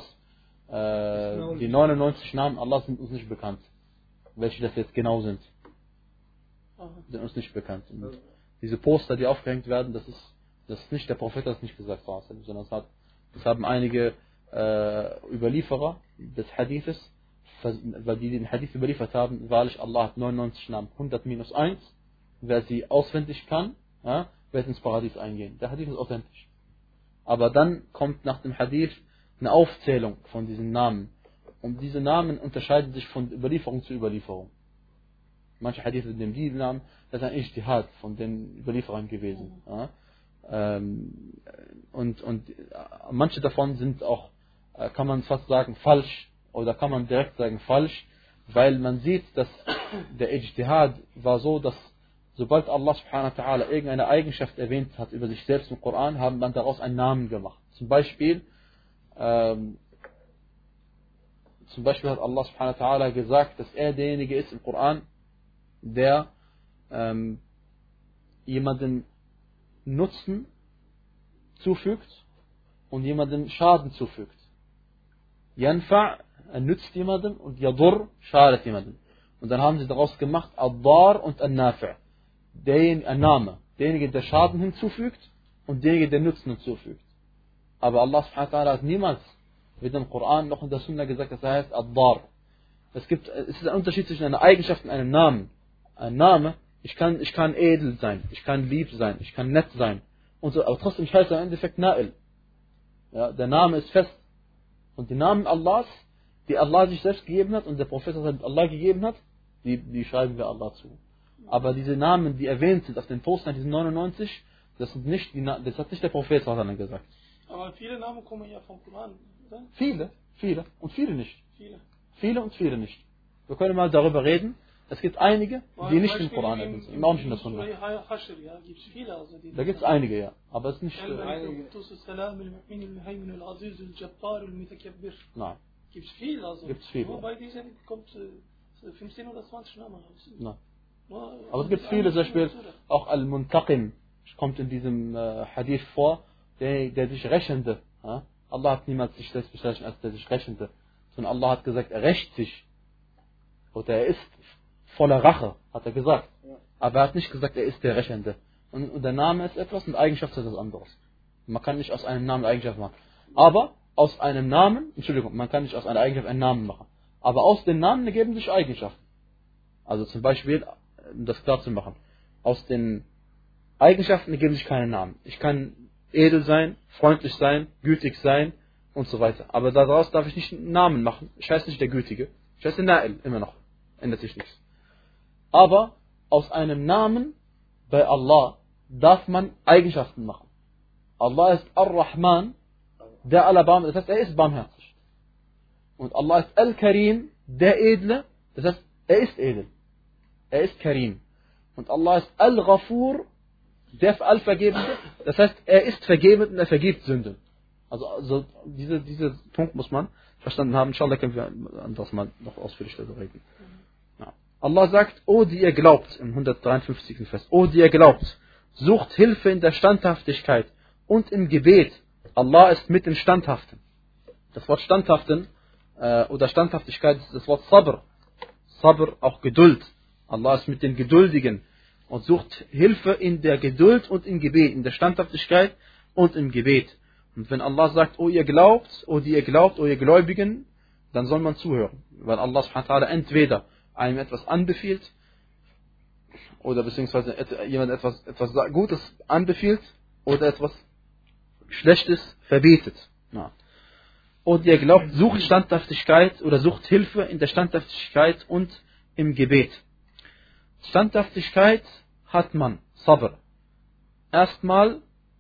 Speaker 1: äh, die neunundneunzig Namen Allahs sind uns nicht bekannt. Welche das jetzt genau sind,
Speaker 3: Aha.
Speaker 1: sind uns nicht bekannt. Und diese Poster, die aufgehängt werden, das ist, das ist nicht der Prophet, hat es nicht gesagt, sondern es hat, das haben einige äh, Überlieferer des Hadithes, weil die den Hadith überliefert haben, wahrlich Allah hat neunundneunzig Namen, hundert minus eins, wer sie auswendig kann, ja, wird ins Paradies eingehen. Der Hadith ist authentisch. Aber dann kommt nach dem Hadith eine Aufzählung von diesen Namen. Und diese Namen unterscheiden sich von Überlieferung zu Überlieferung. Manche Hadithe nehmen die Namen, das ist ein Ijtihad von den Überlieferern gewesen. Ja. Ähm, und, und manche davon sind auch, kann man fast sagen, falsch, oder kann man direkt sagen falsch, weil man sieht, dass der Ijtihad war so, dass sobald Allah subhanahu wa ta'ala irgendeine Eigenschaft erwähnt hat über sich selbst im Koran, haben man daraus einen Namen gemacht. Zum Beispiel, ähm, zum Beispiel hat Allah subhanahu wa ta'ala gesagt, dass er derjenige ist im Koran, der ähm, jemanden Nutzen zufügt und jemanden Schaden zufügt. Yanfa' er nützt jemandem und Yadur schadet jemandem. Und dann haben sie daraus gemacht Ad-Dar und An-Nafi'. Derjenige, ein Name. Derjenige, der Schaden hinzufügt und derjenige, der Nutzen hinzufügt. Aber Allah subhanahu wa ta'ala hat niemals weder im Koran noch in der Sunna gesagt, dass er heißt Ad-Dar. Es gibt, es ist ein Unterschied zwischen einer Eigenschaft und einem Namen. Ein Name, ich kann, ich kann edel sein, ich kann lieb sein, ich kann nett sein. Und so, aber trotzdem heißt er im Endeffekt Na'il. Ja, der Name ist fest. Und die Namen Allahs, die Allah sich selbst gegeben hat und der Prophet Allah gegeben hat, die, die schreiben wir Allah zu. Aber diese Namen, die erwähnt sind auf den Postern, diese neunundneunzig, das sind nicht die, das hat nicht der Prophet gesagt.
Speaker 3: Aber viele Namen kommen ja vom Koran, oder?
Speaker 1: Viele, viele und viele nicht.
Speaker 3: Viele.
Speaker 1: Viele und viele nicht. Wir können mal darüber reden. Es gibt einige, die nicht im Koran erwähnt sind, auch nicht in der Sunna. Da gibt es einige, ja. Aber es ist nicht.
Speaker 3: Nein. Gibt es viel, also.
Speaker 1: Gibt es viele.
Speaker 3: Nur bei diesen kommt fünfzehn oder zwanzig Namen raus.
Speaker 1: Nein. Aber es gibt viele, zum Beispiel auch Al-Muntaqim kommt in diesem äh, Hadith vor, der, der sich Rächende. Ja? Allah hat niemals sich selbst bezeichnet als der sich Rächende. Sondern Allah hat gesagt, er rächt sich. Oder er ist voller Rache, hat er gesagt. Aber er hat nicht gesagt, er ist der Rächende. Und, und der Name ist etwas und Eigenschaft ist etwas anderes. Man kann nicht aus einem Namen eine Eigenschaft machen. Aber aus einem Namen, Entschuldigung, man kann nicht aus einer Eigenschaft einen Namen machen. Aber aus den Namen ergeben sich Eigenschaften. Also zum Beispiel, um das klar zu machen, aus den Eigenschaften ergeben sich keine Namen. Ich kann edel sein, freundlich sein, gütig sein und so weiter. Aber daraus darf ich nicht einen Namen machen. Ich heiße nicht der Gütige. Ich heiße Na'il, immer noch. Ändert sich nichts. Aber aus einem Namen bei Allah darf man Eigenschaften machen. Allah ist Ar-Rahman, der Allerbarmherzige, das heißt, er ist barmherzig. Und Allah ist Al-Karim, der Edle, das heißt, er ist edel. Er ist Karim. Und Allah ist Al-Ghafur, der Allvergebende, das heißt, er ist vergebend und er vergibt Sünden. Also, also diese, diese Punkt muss man verstanden haben. Inshallah können wir anderes Mal noch ausführlich darüber reden. Ja. Allah sagt, O die ihr glaubt, im hundertdreiundfünfzigsten Vers, O die ihr glaubt, sucht Hilfe in der Standhaftigkeit und im Gebet. Allah ist mit den Standhaften. Das Wort Standhaften äh, oder Standhaftigkeit ist das Wort Sabr. Sabr, auch Geduld. Allah ist mit den Geduldigen und sucht Hilfe in der Geduld und im Gebet, in der Standhaftigkeit und im Gebet. Und wenn Allah sagt, O ihr glaubt, O die ihr glaubt, O ihr Gläubigen, dann soll man zuhören. Weil Allah subhanahu wa ta'ala entweder einem etwas anbefiehlt oder beziehungsweise jemand etwas, etwas Gutes anbefiehlt oder etwas Schlechtes verbietet. Ja. Und ihr glaubt, sucht Standhaftigkeit oder sucht Hilfe in der Standhaftigkeit und im Gebet. Standhaftigkeit hat man, Sabr. Erstmal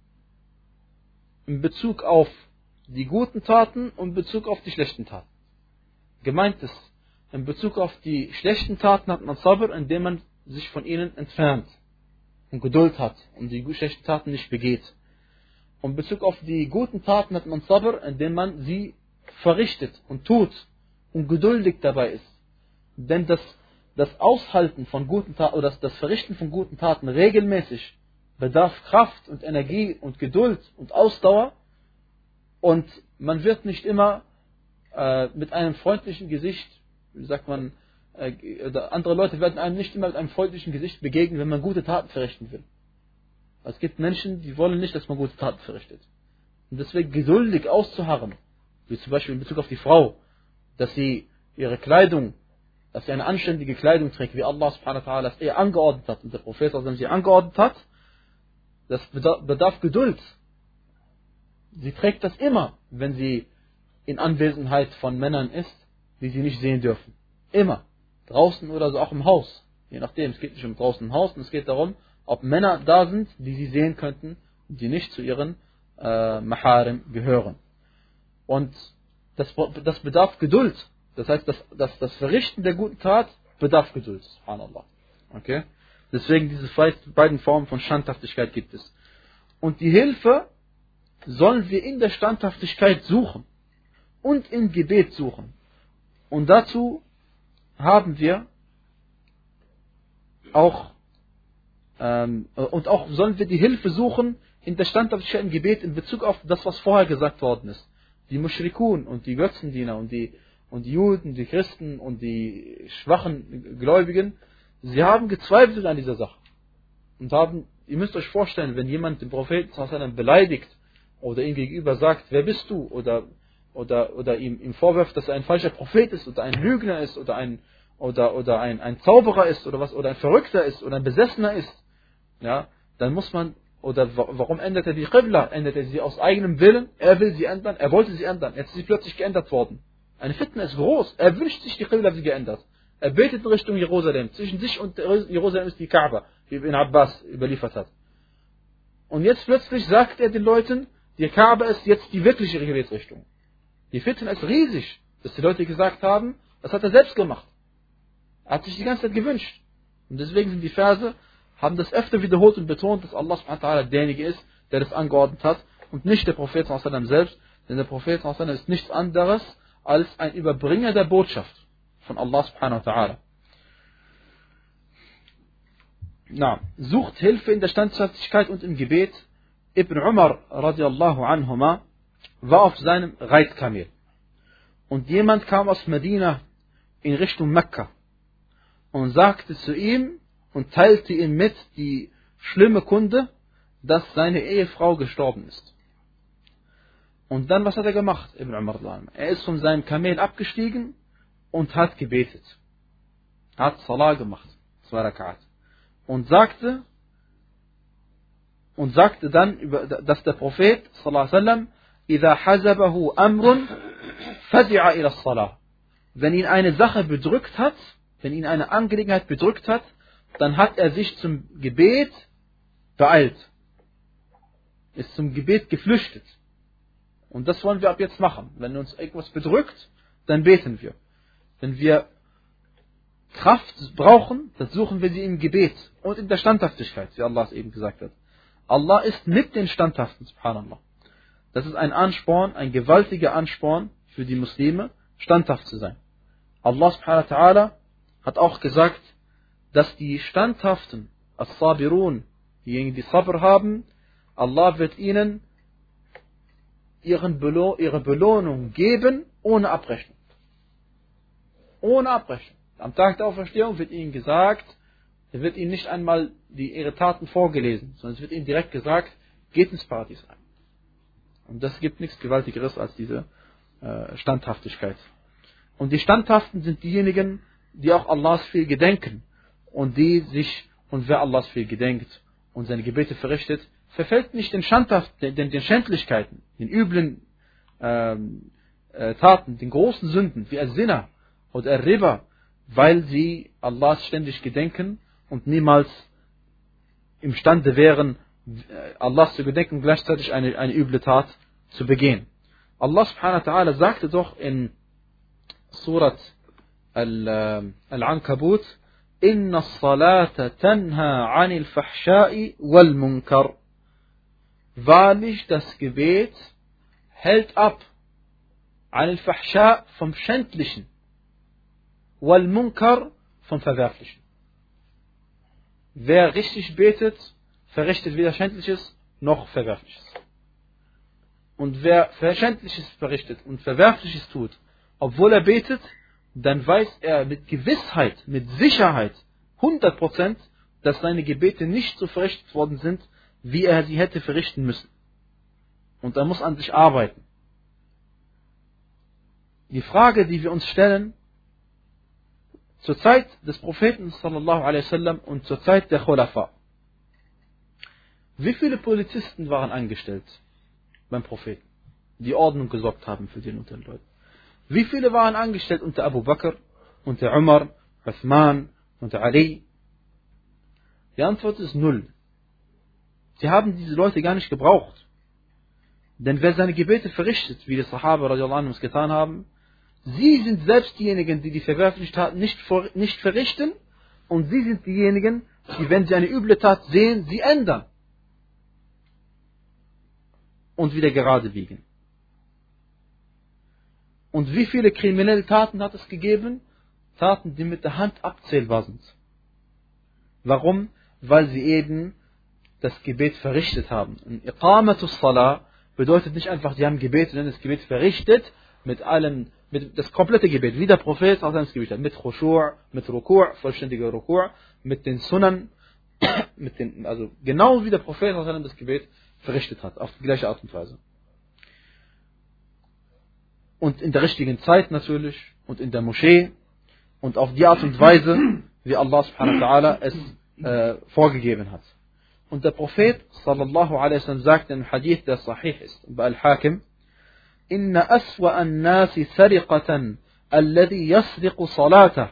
Speaker 1: in Bezug auf die guten Taten und in Bezug auf die schlechten Taten. Gemeint ist, in Bezug auf die schlechten Taten hat man Sabr, indem man sich von ihnen entfernt und Geduld hat und die schlechten Taten nicht begeht. Und in Bezug auf die guten Taten hat man Sabr, indem man sie verrichtet und tut und geduldig dabei ist. Denn das, das Aushalten von guten Taten oder das, das Verrichten von guten Taten regelmäßig bedarf Kraft und Energie und Geduld und Ausdauer, und man wird nicht immer äh, mit einem freundlichen Gesicht, wie sagt man, äh, oder andere Leute werden einem nicht immer mit einem freundlichen Gesicht begegnen, wenn man gute Taten verrichten will. Es gibt Menschen, die wollen nicht, dass man gute Taten verrichtet. Und deswegen geduldig auszuharren, wie zum Beispiel in Bezug auf die Frau, dass sie ihre Kleidung, dass sie eine anständige Kleidung trägt, wie Allah subhanahu wa ta'ala das ihr angeordnet hat und der Prophet sie angeordnet hat, das bedarf Geduld. Sie trägt das immer, wenn sie in Anwesenheit von Männern ist, die sie nicht sehen dürfen. Immer. Draußen oder so auch im Haus. Je nachdem, es geht nicht um draußen im Haus, es geht darum, ob Männer da sind, die sie sehen könnten, die nicht zu ihren äh, Maharim gehören. Und das, das bedarf Geduld. Das heißt, das, das, das Verrichten der guten Tat bedarf Geduld. Subhanallah. Okay? Deswegen diese beiden Formen von Standhaftigkeit gibt es. Und die Hilfe sollen wir in der Standhaftigkeit suchen und im Gebet suchen. Und dazu haben wir auch ähm, und auch sollen wir die Hilfe suchen in der Standhaftigkeit im Gebet in Bezug auf das, was vorher gesagt worden ist. Die Mushrikun und die Götzendiener und die und die Juden, die Christen und die schwachen Gläubigen, sie haben gezweifelt an dieser Sache. Und haben, ihr müsst euch vorstellen, wenn jemand den Propheten beleidigt oder ihm gegenüber sagt, wer bist du? Oder, oder, oder ihm, ihm vorwirft, dass er ein falscher Prophet ist oder ein Lügner ist oder ein, oder, oder ein, ein Zauberer ist oder was, oder ein Verrückter ist oder ein Besessener ist, ja, dann muss man, oder warum ändert er die Qibla? Ändert er sie aus eigenem Willen? Er will sie ändern, er wollte sie ändern, jetzt ist sie plötzlich geändert worden. Eine Fitna ist groß, er wünscht sich, die Qibla wird geändert. Er betet in Richtung Jerusalem. Zwischen sich und Jerusalem ist die Kaaba, wie Ibn Abbas überliefert hat. Und jetzt plötzlich sagt er den Leuten, die Kaaba ist jetzt die wirkliche Gebetsrichtung. Die Fitna ist riesig, dass die Leute gesagt haben, das hat er selbst gemacht. Er hat sich die ganze Zeit gewünscht. Und deswegen sind die Verse, haben das öfter wiederholt und betont, dass Allah subhanahu wa ta'ala derjenige ist, der das angeordnet hat und nicht der Prophet sallallahu alaihi wasallam selbst. Denn der Prophet sallallahu alaihi wasallam ist nichts anderes als ein Überbringer der Botschaft von Allah subhanahu wa ta'ala. Na, sucht Hilfe in der Standhaftigkeit und im Gebet. Ibn Umar radiallahu anhuma war auf seinem Reitkamel. Und jemand kam aus Medina in Richtung Mekka und sagte zu ihm und teilte ihm mit die schlimme Kunde, dass seine Ehefrau gestorben ist. Und dann, was hat er gemacht, Ibn Umar? Er ist von seinem Kamel abgestiegen und hat gebetet. Hat Salah gemacht. Zwei Rak'at. Und sagte, und sagte dann, dass der Prophet, sallallahu alaihi wasallam, إِذَا حَزَبَهُ أَمْرٌ فَدِعَ إِلَى الصَّلَاةِ. Wenn ihn eine Sache bedrückt hat, wenn ihn eine Angelegenheit bedrückt hat, dann hat er sich zum Gebet beeilt. Ist zum Gebet geflüchtet. Und das wollen wir ab jetzt machen. Wenn uns irgendwas bedrückt, dann beten wir. Wenn wir Kraft brauchen, dann suchen wir sie im Gebet und in der Standhaftigkeit, wie Allah es eben gesagt hat. Allah ist mit den Standhaften, subhanallah. Das ist ein Ansporn, ein gewaltiger Ansporn für die Muslime, standhaft zu sein. Allah subhanahu wa ta'ala hat auch gesagt, dass die Standhaften, As-Sabirun, diejenigen, die Sabr haben, Allah wird ihnen ihren Belo- ihre Belohnung geben, ohne Abrechnung. Ohne Abrechnung. Am Tag der Auferstehung wird ihnen gesagt, es wird ihnen nicht einmal die, ihre Taten vorgelesen, sondern es wird ihnen direkt gesagt, geht ins Paradies rein. Und das gibt nichts Gewaltigeres als diese äh, Standhaftigkeit. Und die Standhaften sind diejenigen, die auch Allahs viel gedenken und die sich, und wer Allahs viel gedenkt und seine Gebete verrichtet, verfällt nicht den Schandhaften, den, den Schändlichkeiten, den üblen ähm, äh, Taten, den großen Sünden, wie Al-Zina oder Al-Riba, weil sie Allahs ständig gedenken und niemals imstande wären, Allahs zu gedenken und gleichzeitig eine, eine üble Tat zu begehen. Allah subhanahu wa ta'ala sagte doch in Surat Al-Ankabut, Inna as-salata tanha 'anil fahsha'i wal munkar. Wahrlich, das Gebet hält ab 'anil fahsha' vom Schändlichen, wal munkar vom Verwerflichen. Wer richtig betet, verrichtet weder Schändliches noch Verwerfliches. Und wer Schändliches verrichtet und Verwerfliches tut, obwohl er betet, dann weiß er mit Gewissheit, mit Sicherheit, hundert Prozent, dass seine Gebete nicht so verrichtet worden sind, wie er sie hätte verrichten müssen. Und er muss an sich arbeiten. Die Frage, die wir uns stellen, zur Zeit des Propheten sallallahu alaihi wasallam und zur Zeit der Khulafa. Wie viele Polizisten waren angestellt beim Propheten, die Ordnung gesorgt haben für den unter den Leuten? Wie viele waren angestellt unter Abu Bakr, unter Umar, Uthman, unter Ali? Die Antwort ist null. Sie haben diese Leute gar nicht gebraucht. Denn wer seine Gebete verrichtet, wie die Sahaba radiallahu anhum es getan haben, sie sind selbst diejenigen, die die verwerflichen Taten nicht, vor, nicht verrichten, und sie sind diejenigen, die, wenn sie eine üble Tat sehen, sie ändern und wieder gerade biegen. Und wie viele kriminelle Taten hat es gegeben? Taten, die mit der Hand abzählbar sind. Warum? Weil sie eben das Gebet verrichtet haben. Und Iqamatus Salah bedeutet nicht einfach, sie haben gebetet, sondern das Gebet verrichtet mit allem, mit das komplette Gebet, wie der Prophet auch das Gebet hat, mit Khushu', mit Ruku', vollständiger Ruku', mit den Sunnen, mit den, also genau wie der Prophet auch das Gebet verrichtet hat, auf die gleiche Art und Weise. Und in der richtigen Zeit natürlich, und in der Moschee, und auf die Art und Weise, wie Allah subhanahu wa ta'ala es äh, vorgegeben hat. Und der Prophet sallallahu alaihi wasallam sagt in einem Hadith, der sahih ist, bei Al-Hakim, Inna aswa an-nasi sariqatan alladhi yasriqu salatah.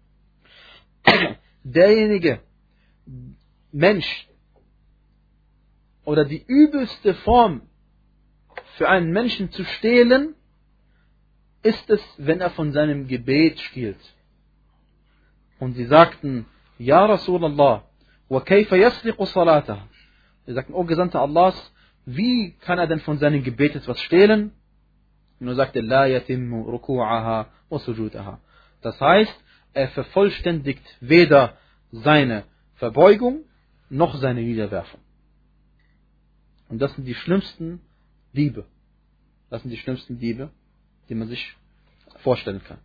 Speaker 1: Derjenige Mensch oder die übelste Form für einen Menschen zu stehlen, ist es, wenn er von seinem Gebet stiehlt. Und sie sagten, Ja Rasulallah, wa kayfa yasriqu salatah? Sie sagten, O Gesandter Allahs, wie kann er denn von seinem Gebet etwas stehlen? Und er sagte, La yatimmu ruku'aha wa sujudaha. Das heißt, er vervollständigt weder seine Verbeugung noch seine Niederwerfung. Und das sind die schlimmsten Diebe. Das sind die schlimmsten Diebe, die man sich vorstellen kann.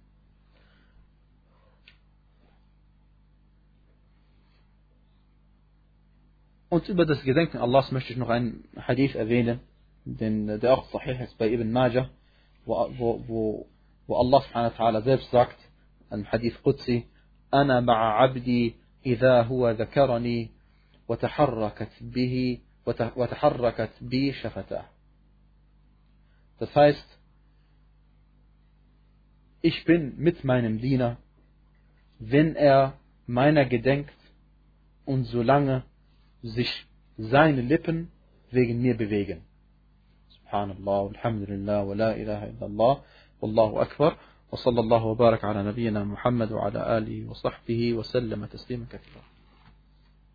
Speaker 1: Und über das Gedenken Allahs möchte ich noch einen Hadith erwähnen, den, der auch sahih ist bei Ibn Majah, wo, wo, wo, wo Allah subhanahu wa ta'ala selbst sagt, ein Hadith Qudsi, Ana ma'a abdi idha huwa dhakarani wa taharrakat bihi wa taharrakat bi shafatah. Das heißt, ich bin mit meinem Diener, wenn er meiner gedenkt und solange sich seine Lippen wegen mir bewegen. Subhanallah, alhamdulillah, wa la ilaha illallah, wallahu akbar, wa sallallahu wa barak ala nabiyyina Muhammad wa ala alihi wa sahbihi wa sallama taslima kathira.